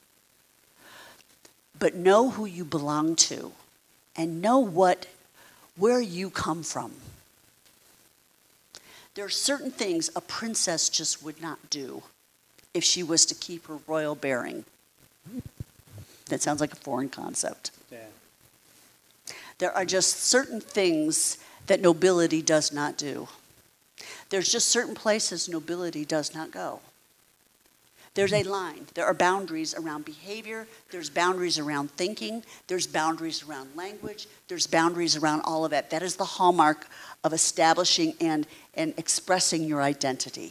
But know who you belong to and know where you come from. There are certain things a princess just would not do if she was to keep her royal bearing. That sounds like a foreign concept.
Yeah.
There are just certain things that nobility does not do. There's just certain places nobility does not go. There's a line. There are boundaries around behavior. There's boundaries around thinking. There's boundaries around language. There's boundaries around all of that. That is the hallmark of establishing and expressing your identity.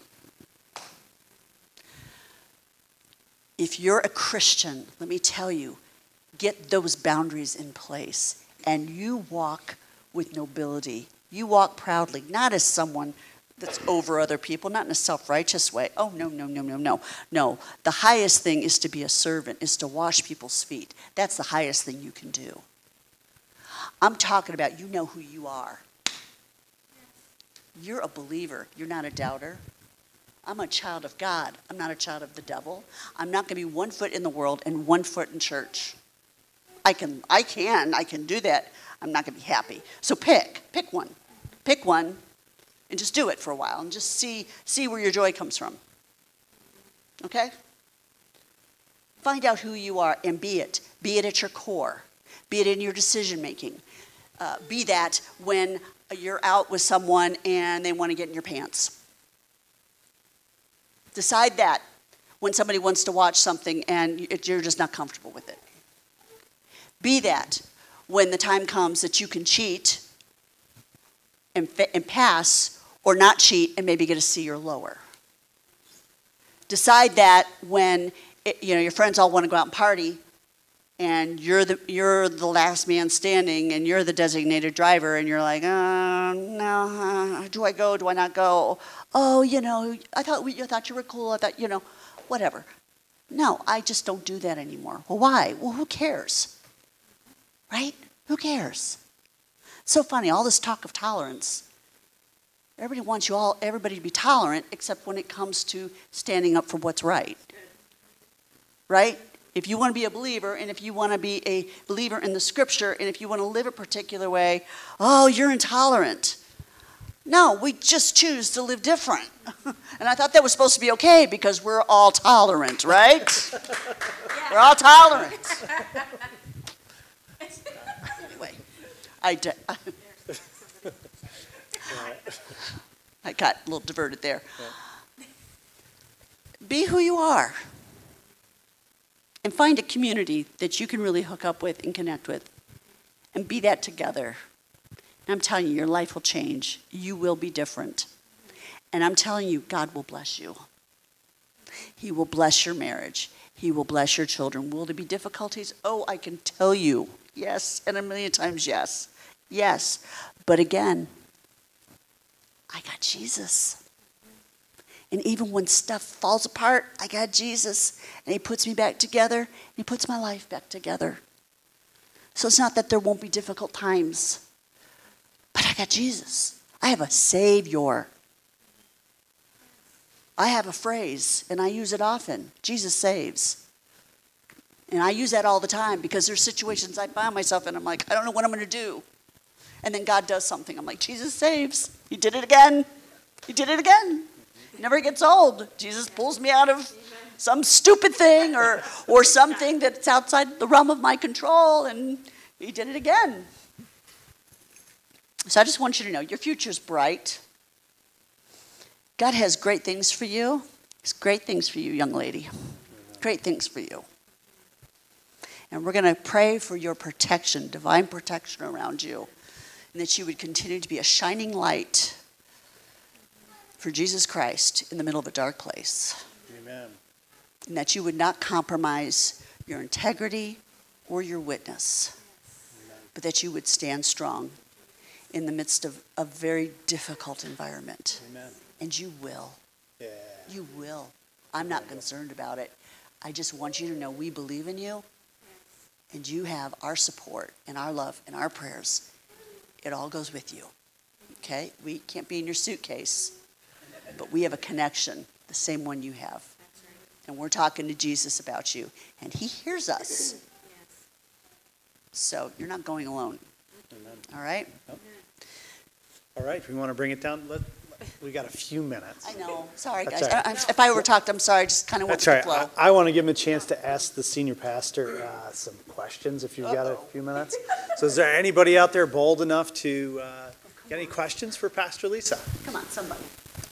If you're a Christian, let me tell you, get those boundaries in place. And you walk with nobility. You walk proudly, not as someone that's over other people, not in a self-righteous way. Oh, no. No, the highest thing is to be a servant, is to wash people's feet. That's the highest thing you can do. I'm talking about you know who you are. You're a believer. You're not a doubter. I'm a child of God. I'm not a child of the devil. I'm not going to be 1 foot in the world and 1 foot in church. I can do that. I'm not going to be happy. So pick one. Pick one and just do it for a while and just see where your joy comes from. Okay? Find out who you are and be it. Be it at your core. Be it in your decision making. Be that when you're out with someone and they want to get in your pants. Decide that when somebody wants to watch something and you're just not comfortable with it. Be that when the time comes that you can cheat and pass, or not cheat and maybe get a C or lower. Decide that when your friends all want to go out and party and you're the last man standing, and you're the designated driver, and you're like, no, do I go? Do I not go? Oh, I thought you were cool. I thought, whatever. No, I just don't do that anymore. Well, why? Well, who cares? Right? Who cares? So funny, all this talk of tolerance. Everybody wants everybody to be tolerant, except when it comes to standing up for what's right. Right? If you want to be a believer, and if you want to be a believer in the scripture, and if you want to live a particular way, oh, you're intolerant. No, we just choose to live different. And I thought that was supposed to be okay because we're all tolerant, right? Yeah. We're all tolerant. Anyway, I got a little diverted there. Yeah. Be who you are. And find a community that you can really hook up with and connect with. And be that together. And I'm telling you, your life will change. You will be different. And I'm telling you, God will bless you. He will bless your marriage. He will bless your children. Will there be difficulties? Oh, I can tell you. Yes, and a million times yes. Yes. But again, I got Jesus. And even when stuff falls apart, I got Jesus. And he puts me back together. And he puts my life back together. So it's not that there won't be difficult times. But I got Jesus. I have a Savior. I have a phrase, and I use it often. Jesus saves. And I use that all the time because there's situations I find myself in. I'm like, I don't know what I'm going to do. And then God does something. I'm like, Jesus saves. He did it again. He did it again. It never gets old. Jesus pulls me out of some stupid thing or something that's outside the realm of my control, and he did it again. So I just want you to know your future's bright. God has great things for you. He's great things for you, young lady. Great things for you. And we're going to pray for your protection, divine protection around you, and that you would continue to be a shining light for Jesus Christ in the middle of a dark place.
Amen.
And that you would not compromise your integrity or your witness, but that you would stand strong in the midst of a very difficult environment.
Amen.
And you will.
Yeah.
You will. I'm not concerned about it. I just want you to know we believe in you, and you have our support and our love and our prayers. It all goes with you. Okay? We can't be in your suitcase, but we have a connection, the same one you have. And we're talking to Jesus about you, and he hears us. So you're not going alone.
Amen.
All right?
Yep. All right, we want to bring it down. We got a few minutes.
I know. Sorry,
That's
guys.
all right.
If I overtalked, I'm sorry. I just kind of went
That's
with
all
the
right.
flow.
I want to give him a chance to ask the senior pastor some questions if you've got a few minutes. So is there anybody out there bold enough to get any questions for Pastor Lisa?
Come on, somebody.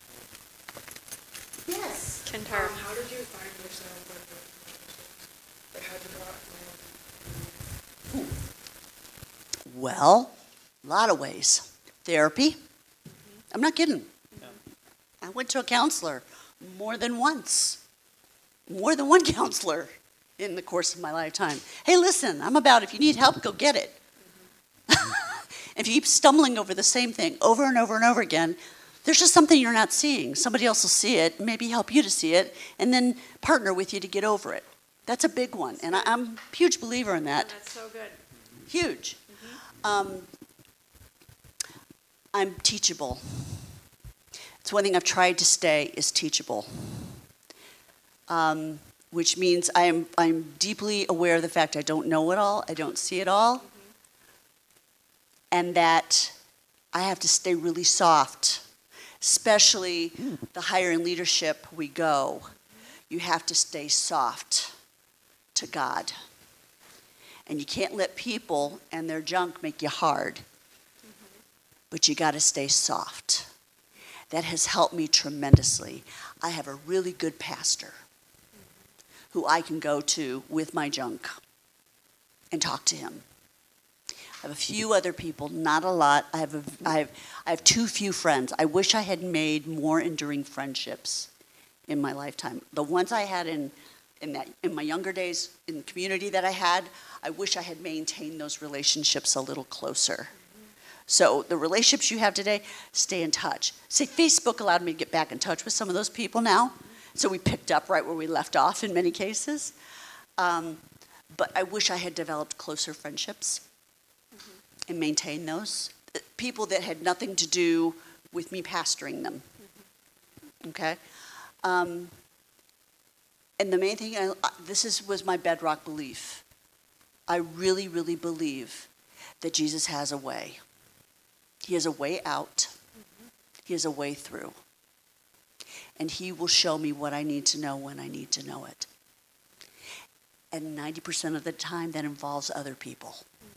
Yes.
Kintar.
How did you find yourself like how did you go out?
Well, a lot of ways. Therapy. I'm not kidding.
No.
I went to a counselor more than once. More than one counselor in the course of my lifetime. Hey, listen, I'm about if you need help, go get it. If you keep stumbling over the same thing over and over and over again, there's just something you're not seeing. Somebody else will see it, maybe help you to see it, and then partner with you to get over it. That's a big one, and I'm a huge believer in that.
That's so good.
Huge. I'm teachable. It's one thing I've tried to stay is teachable, which means I'm deeply aware of the fact I don't know it all, I don't see it all, and that I have to stay really soft, especially the higher in leadership we go. You have to stay soft to God. And you can't let people and their junk make you hard. But you got to stay soft. That has helped me tremendously. I have a really good pastor who I can go to with my junk and talk to him. I have a few other people, not a lot. I have too few friends. I wish I had made more enduring friendships in my lifetime. The ones I had in in my younger days, in the community that I had, I wish I had maintained those relationships a little closer. So the relationships you have today, stay in touch. See, Facebook allowed me to get back in touch with some of those people now. So we picked up right where we left off in many cases. But I wish I had developed closer friendships and maintained those. People that had nothing to do with me pastoring them. Okay? And the main thing, was my bedrock belief. I really, really believe that Jesus has a way. He has a way out. He has a way through. And he will show me what I need to know when I need to know it. And 90% of the time, that involves other people.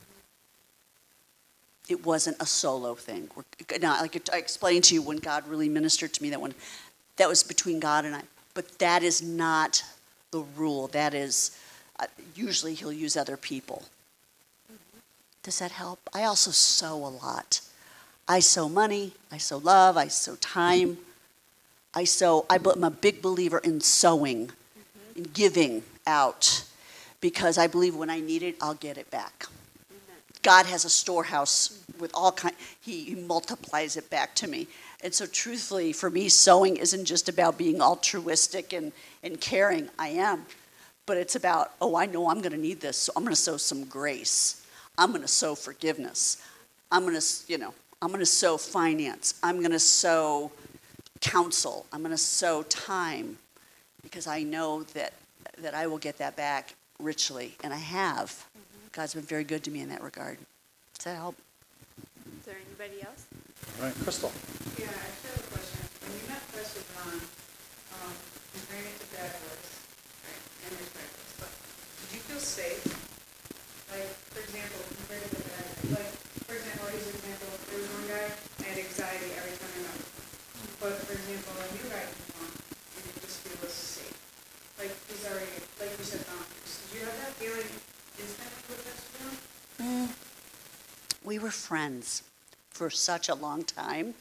It wasn't a solo thing. Now, like I explained to you when God really ministered to me, that was between God and I. But that is not the rule. That is, usually he'll use other people. Does that help? I also sow a lot. I sow money, I sow love, I sow time. I'm a big believer in sowing, in giving out, because I believe when I need it, I'll get it back. God has a storehouse with all kind. He multiplies it back to me. And so truthfully, for me, sowing isn't just about being altruistic and caring. I am. But it's about, I know I'm going to need this, so I'm going to sow some grace. I'm going to sow forgiveness. I'm going to sow finance. I'm going to sow counsel. I'm going to sow time, because I know that I will get that back richly, and I have. God's been very good to me in that regard. Does that help?
Is there anybody else?
All right, Crystal.
Yeah, I actually have a question. When you met Pastor John, comparing it to Bad Boys, right, and his practice, but did you feel safe? Like, for example, compared to the Bad Boys, like, for example, I'll use an example. There was one guy, I had anxiety every time I met him. But, for example, a new guy comes on, and you just feel safe. Like, he's already, like you said, boundaries. Did you have that feeling instantly with Pastor John?
We were friends for such a long time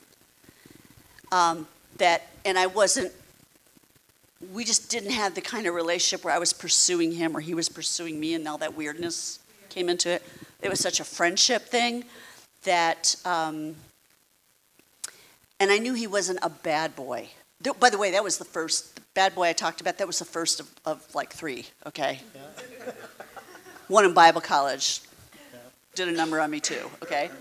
we just didn't have the kind of relationship where I was pursuing him or he was pursuing me and all that weirdness came into it. It was such a friendship thing that, and I knew he wasn't a bad boy. By the way, that was the bad boy I talked about. That was the first of like 3, okay? Yeah. One in Bible college. Did a number on me too, okay?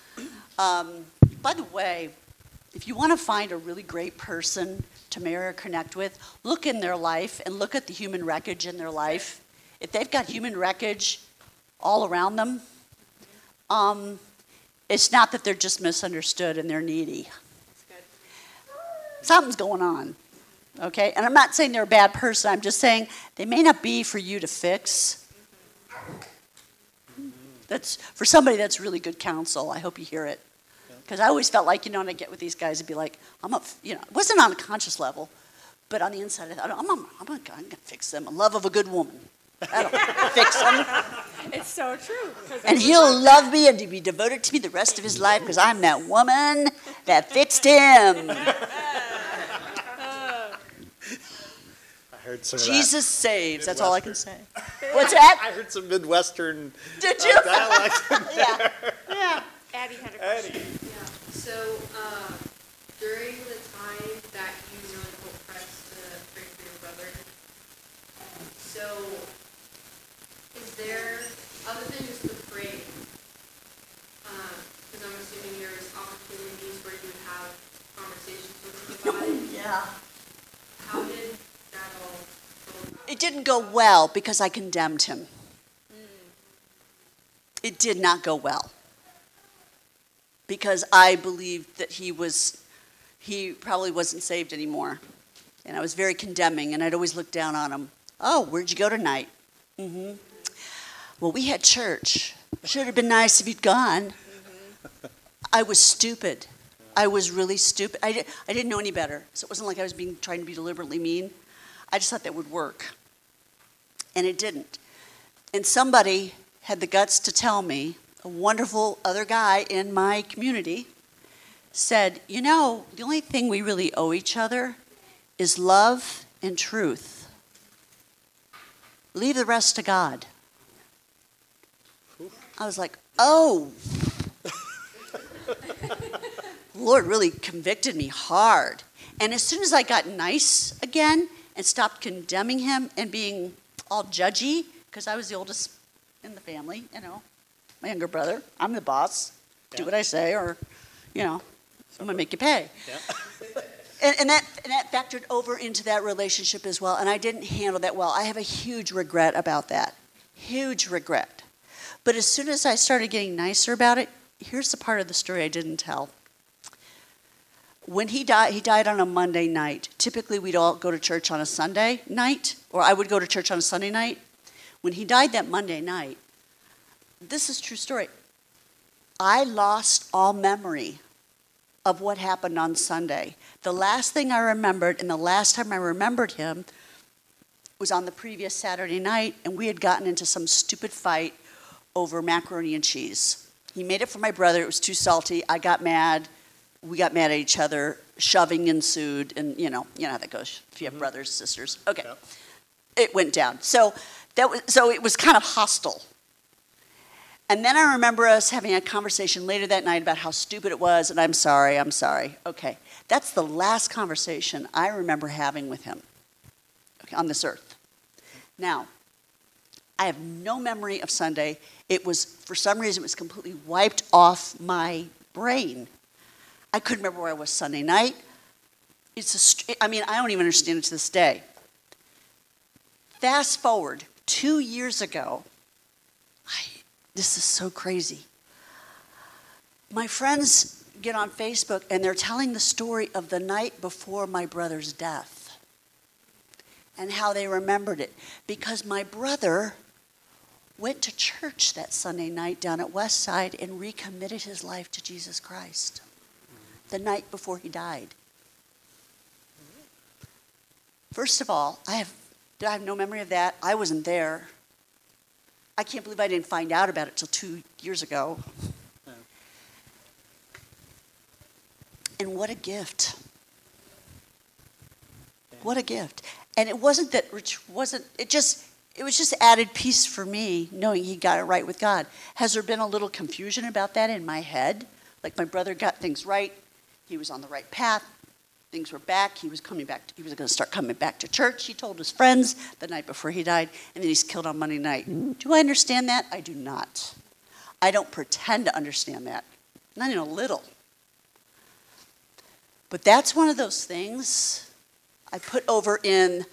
By the way, if you want to find a really great person to marry or connect with, look in their life and look at the human wreckage in their life. If they've got human wreckage all around them, it's not that they're just misunderstood and they're needy.
That's good.
Something's going on, okay? And I'm not saying they're a bad person. I'm just saying they may not be for you to fix. That's for somebody that's really good counsel. I hope you hear it. Because I always felt like, when I get with these guys, it'd be like, it wasn't on a conscious level, but on the inside, I thought, I'm going to fix them. A love of a good woman. That'll fix them.
It's so true.
And he'll love me and be devoted to me the rest of his life because I'm that woman that fixed him.
I heard some
Jesus
of
saves. That's all I can say.
that.
What's that?
I heard some Midwestern
Did you?
dialect.
Yeah.
Addie had a question.
Eddie.
Yeah, so, during the time that you really were pressed to pray for your brother, so, is there, other than just the praying, because I'm assuming there's opportunities where you would have conversations with God,
Yeah.
how did that all go about?
It didn't go well because I condemned him. It did not go well. Because I believed that he probably wasn't saved anymore. And I was very condemning, and I'd always look down on him. Oh, where'd you go tonight? Well, we had church. Should have been nice if you'd gone. I was stupid. I was really stupid. I didn't know any better. So it wasn't like I was trying to be deliberately mean. I just thought that would work. And it didn't. And somebody had the guts to tell me, a wonderful other guy in my community said, the only thing we really owe each other is love and truth. Leave the rest to God. I was like, oh. Lord really convicted me hard. And as soon as I got nice again and stopped condemning him and being all judgy, because I was the oldest in the family, my younger brother, I'm the boss, do what I say, or, I'm going to make you pay.
Yeah.
And that factored over into that relationship as well, and I didn't handle that well. I have a huge regret about that, huge regret. But as soon as I started getting nicer about it, here's the part of the story I didn't tell. When he died on a Monday night. Typically, we'd all go to church on a Sunday night, or I would go to church on a Sunday night. When he died that Monday night, this is a true story. I lost all memory of what happened on Sunday. The last thing I remembered, and the last time I remembered him, was on the previous Saturday night, and we had gotten into some stupid fight over macaroni and cheese. He made it for my brother. It was too salty. I got mad. We got mad at each other. Shoving ensued, and you know how that goes if you have brothers, sisters. Okay,
Yep.
It went down. So it was kind of hostile. And then I remember us having a conversation later that night about how stupid it was, and I'm sorry. Okay, that's the last conversation I remember having with him, on this earth. Now, I have no memory of Sunday. It was, for some reason, it was completely wiped off my brain. I couldn't remember where I was Sunday night. I don't even understand it to this day. Fast forward 2 years ago, this is so crazy. My friends get on Facebook and they're telling the story of the night before my brother's death and how they remembered it. Because my brother went to church that Sunday night down at Westside and recommitted his life to Jesus Christ the night before he died. First of all, I have no memory of that. I wasn't there. I can't believe I didn't find out about it till 2 years ago.
Yeah.
And what a gift. What a gift. And it wasn't that Rich wasn't, it was just added peace for me, knowing he got it right with God. Has there been a little confusion about that in my head? Like my brother got things right, he was on the right path, things were back, he was going to start coming back to church, he told his friends the night before he died, and then he's killed on Monday night. Do I understand that? I do not. I don't pretend to understand that, not even a little. But that's one of those things I put over in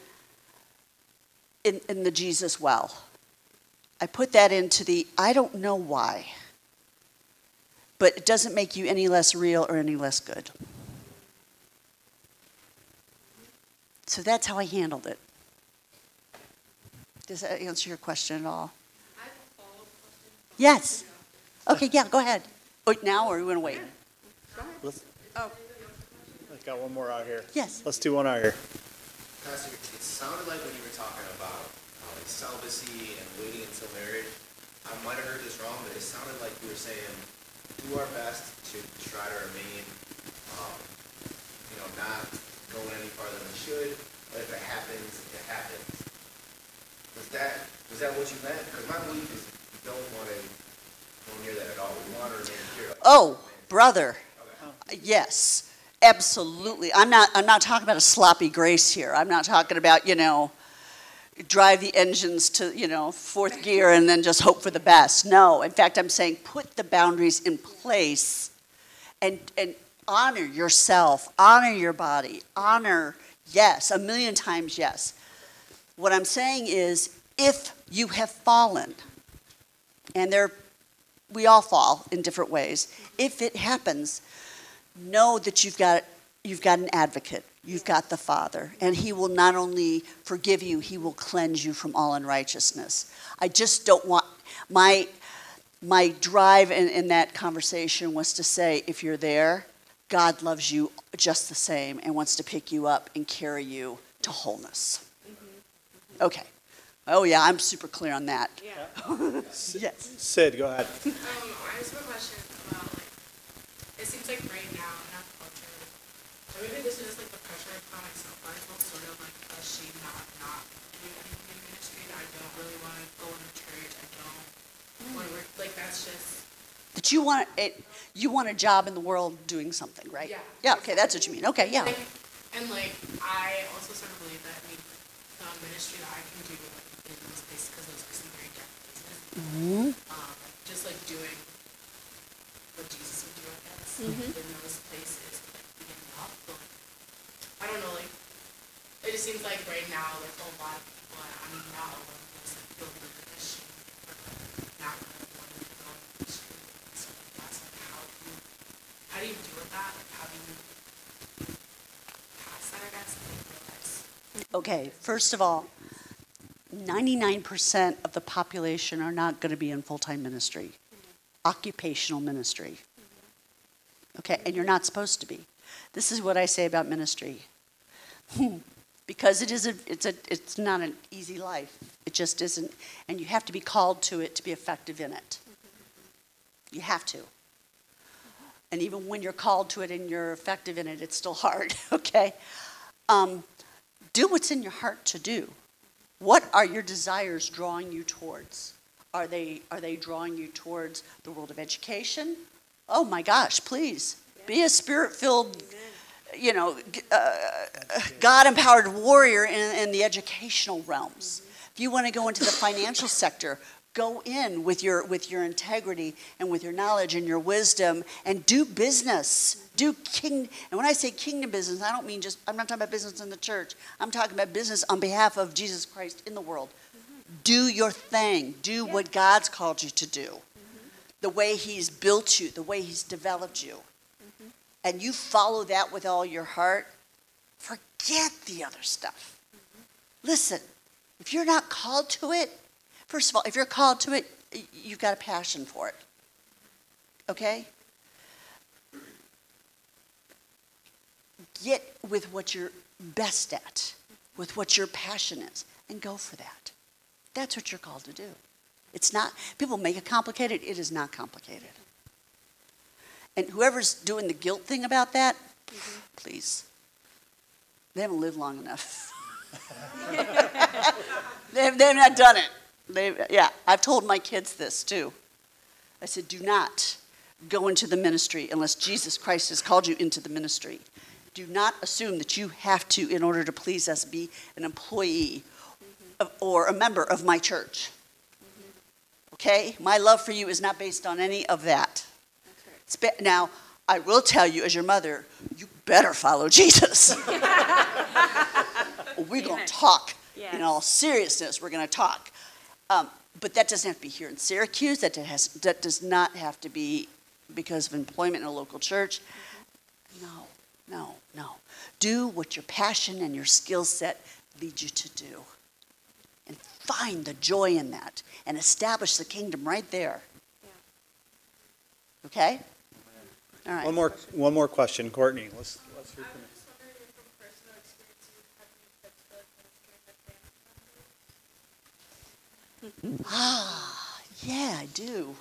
the Jesus well. I put that into the I don't know why, but it doesn't make you any less real or any less good. So that's how I handled it. Does that answer your question at all?
I have a follow-up question.
Yes. Okay, yeah, go ahead. Now, or are we going to wait?
Let's,
Oh,
I've got one more out here.
Yes.
Let's do one out here.
Pastor, it sounded like when you were talking about celibacy and waiting until marriage, I might have heard this wrong, but it sounded like you were saying, do our best to try to remain, not going any farther than we should, but if it happens, it happens. Was that what you meant? Because my belief is we don't want to go near that at all. We want to remain pure.
Oh, brother. Yes, absolutely. I'm not talking about a sloppy grace here. I'm not talking about, drive the engines to, fourth gear and then just hope for the best. No, in fact, I'm saying put the boundaries in place and honor yourself, honor your body, honor, yes, 1,000,000 times yes. What I'm saying is if you have fallen, and we all fall in different ways, if it happens, know that you've got an advocate. You've got the Father, and he will not only forgive you, he will cleanse you from all unrighteousness. I just don't want, my drive in that conversation was to say, if you're there, God loves you just the same and wants to pick you up and carry you to wholeness. Okay. Oh yeah, I'm super clear on that.
yeah.
Yes.
Sid, go ahead.
I just have a question about, it seems like right now in our culture, or maybe this is just the pressure I put on myself, but I feel sort of ashamed not doing anything in ministry that I don't really want to go into church. I don't want to work. Like, that's just,
That you want it, you want a job in the world doing something, right?
Yeah.
Yeah, okay, that's what you mean. Okay, yeah.
and like, I also sort of believe that the ministry that I can do like, in those places, because those are some very different places. Just like doing what Jesus would do, I guess, in those places, like being up. But I don't know, like, it just seems like right now there's a lot of people, and I mean, not a lot of people, that feel the mission for not really wanting to go to the street and stuff like that. So, like, how do you deal with that? Like, how do you pass that, I guess, and like realize?
Okay, first of all, 99% of the population are not going to be in full-time ministry, occupational ministry. Okay, and you're not supposed to be. This is what I say about ministry. Because it's not an easy life. It just isn't, and you have to be called to it to be effective in it. You have to. And even when you're called to it and you're effective in it, it's still hard, okay? Do what's in your heart to do. What are your desires drawing you towards? Are they drawing you towards the world of education? Oh my gosh, please. Be a spirit-filled, God-empowered warrior in the educational realms. If you want to go into the financial sector, go in with your integrity and with your knowledge and your wisdom and do business. And when I say kingdom business, I don't mean I'm not talking about business in the church. I'm talking about business on behalf of Jesus Christ in the world. Do your thing. Do what God's called you to do. The way he's built you, the way he's developed you. And you follow that with all your heart, forget the other stuff. Listen, if you're not called to it, first of all, if you're called to it, you've got a passion for it. Okay? Get with what you're best at, with what your passion is, and go for that. That's what you're called to do. It's not, people make it complicated. It is not complicated. And whoever's doing the guilt thing about that, please, they haven't lived long enough. They've not done it. I've told my kids this too. I said, do not go into the ministry unless Jesus Christ has called you into the ministry. Do not assume that you have to, in order to please us, be an employee or a member of my church. Okay? My love for you is not based on any of that. Now, I will tell you as your mother, you better follow Jesus. We're going to talk.
Yes.
In all seriousness, we're going to talk. But that doesn't have to be here in Syracuse. That does not have to be because of employment in a local church. No. Do what your passion and your skill set lead you to do. And find the joy in that. And establish the kingdom right there. Okay? All right.
One more question, Courtney. Let's hear from you.
I'm just wondering if from personal experience you have any tips for administering the family.
Yeah, I do.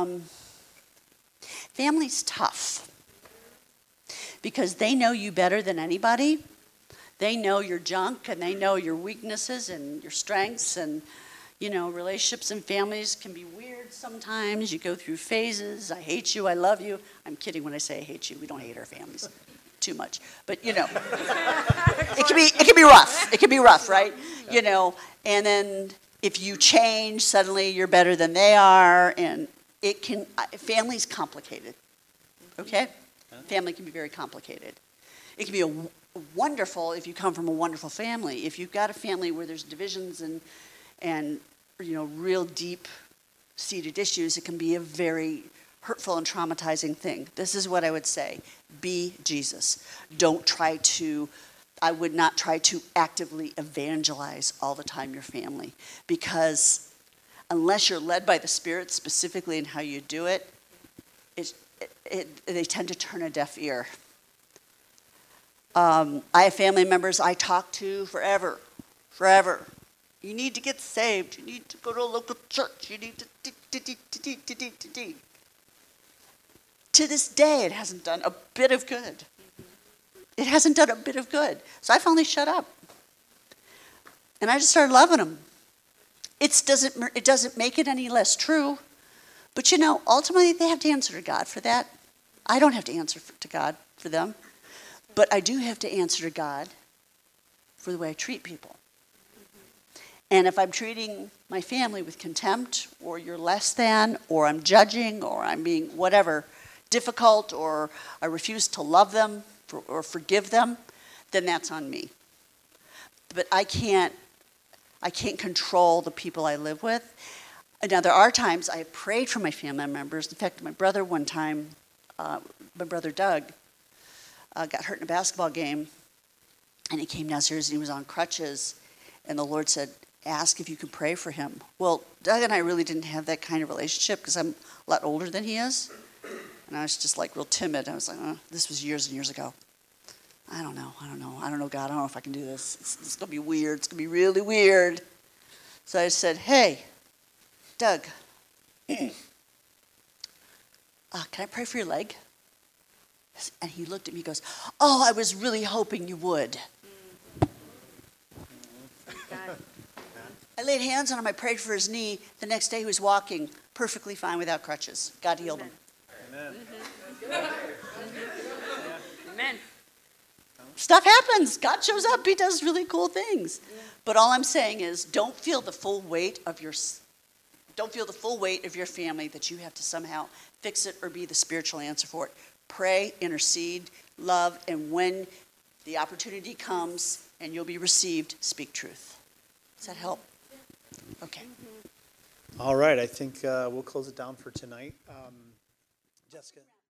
Family's tough because they know you better than anybody. They know your junk and they know your weaknesses and your strengths, and relationships and families can be weird sometimes. You go through phases. I hate you, I love you. I'm kidding when I say I hate you. We don't hate our families too much. But it can be rough. It can be rough, right? And then if you change, suddenly you're better than they are, and family's complicated. Okay? Family can be very complicated. It can be wonderful if you come from a wonderful family. If you've got a family where there's divisions and real deep-seated issues, it can be a very hurtful and traumatizing thing. This is what I would say. Be Jesus. I would not try to actively evangelize all the time your family, because unless you're led by the Spirit specifically in how you do it, they tend to turn a deaf ear. I have family members I talk to forever. You need to get saved. You need to go to a local church. You need to. To this day, it hasn't done a bit of good. It hasn't done a bit of good. So I finally shut up. And I just started loving them. It doesn't make it any less true. But you know, ultimately they have to answer to God for that. I don't have to answer to God for them. But I do have to answer to God for the way I treat people. And if I'm treating my family with contempt, or you're less than, or I'm judging, or I'm being whatever, difficult, or I refuse to love them or forgive them, then that's on me. But I can't control the people I live with. Now, there are times I have prayed for my family members. In fact, my brother one time, my brother Doug, got hurt in a basketball game, and he came downstairs and he was on crutches, and the Lord said, ask if you can pray for him. Well, Doug and I really didn't have that kind of relationship because I'm a lot older than he is, and I was just like real timid. I was like, oh, this was years and years ago. I don't know, God, I don't know if I can do this. It's going to be weird. It's going to be really weird. So I said, hey, Doug, can I pray for your leg? And he looked at me and goes, oh, I was really hoping you would.
God.
I laid hands on him. I prayed for his knee. The next day he was walking perfectly fine without crutches. God healed him.
Amen.
Amen.
Stuff happens. God shows up. He does really cool things. But all I'm saying is don't feel the full weight of your family that you have to somehow fix it or be the spiritual answer for it. Pray, intercede, love, and when the opportunity comes and you'll be received, speak truth. Does that help? Okay.
All right, I think we'll close it down for tonight. Jessica.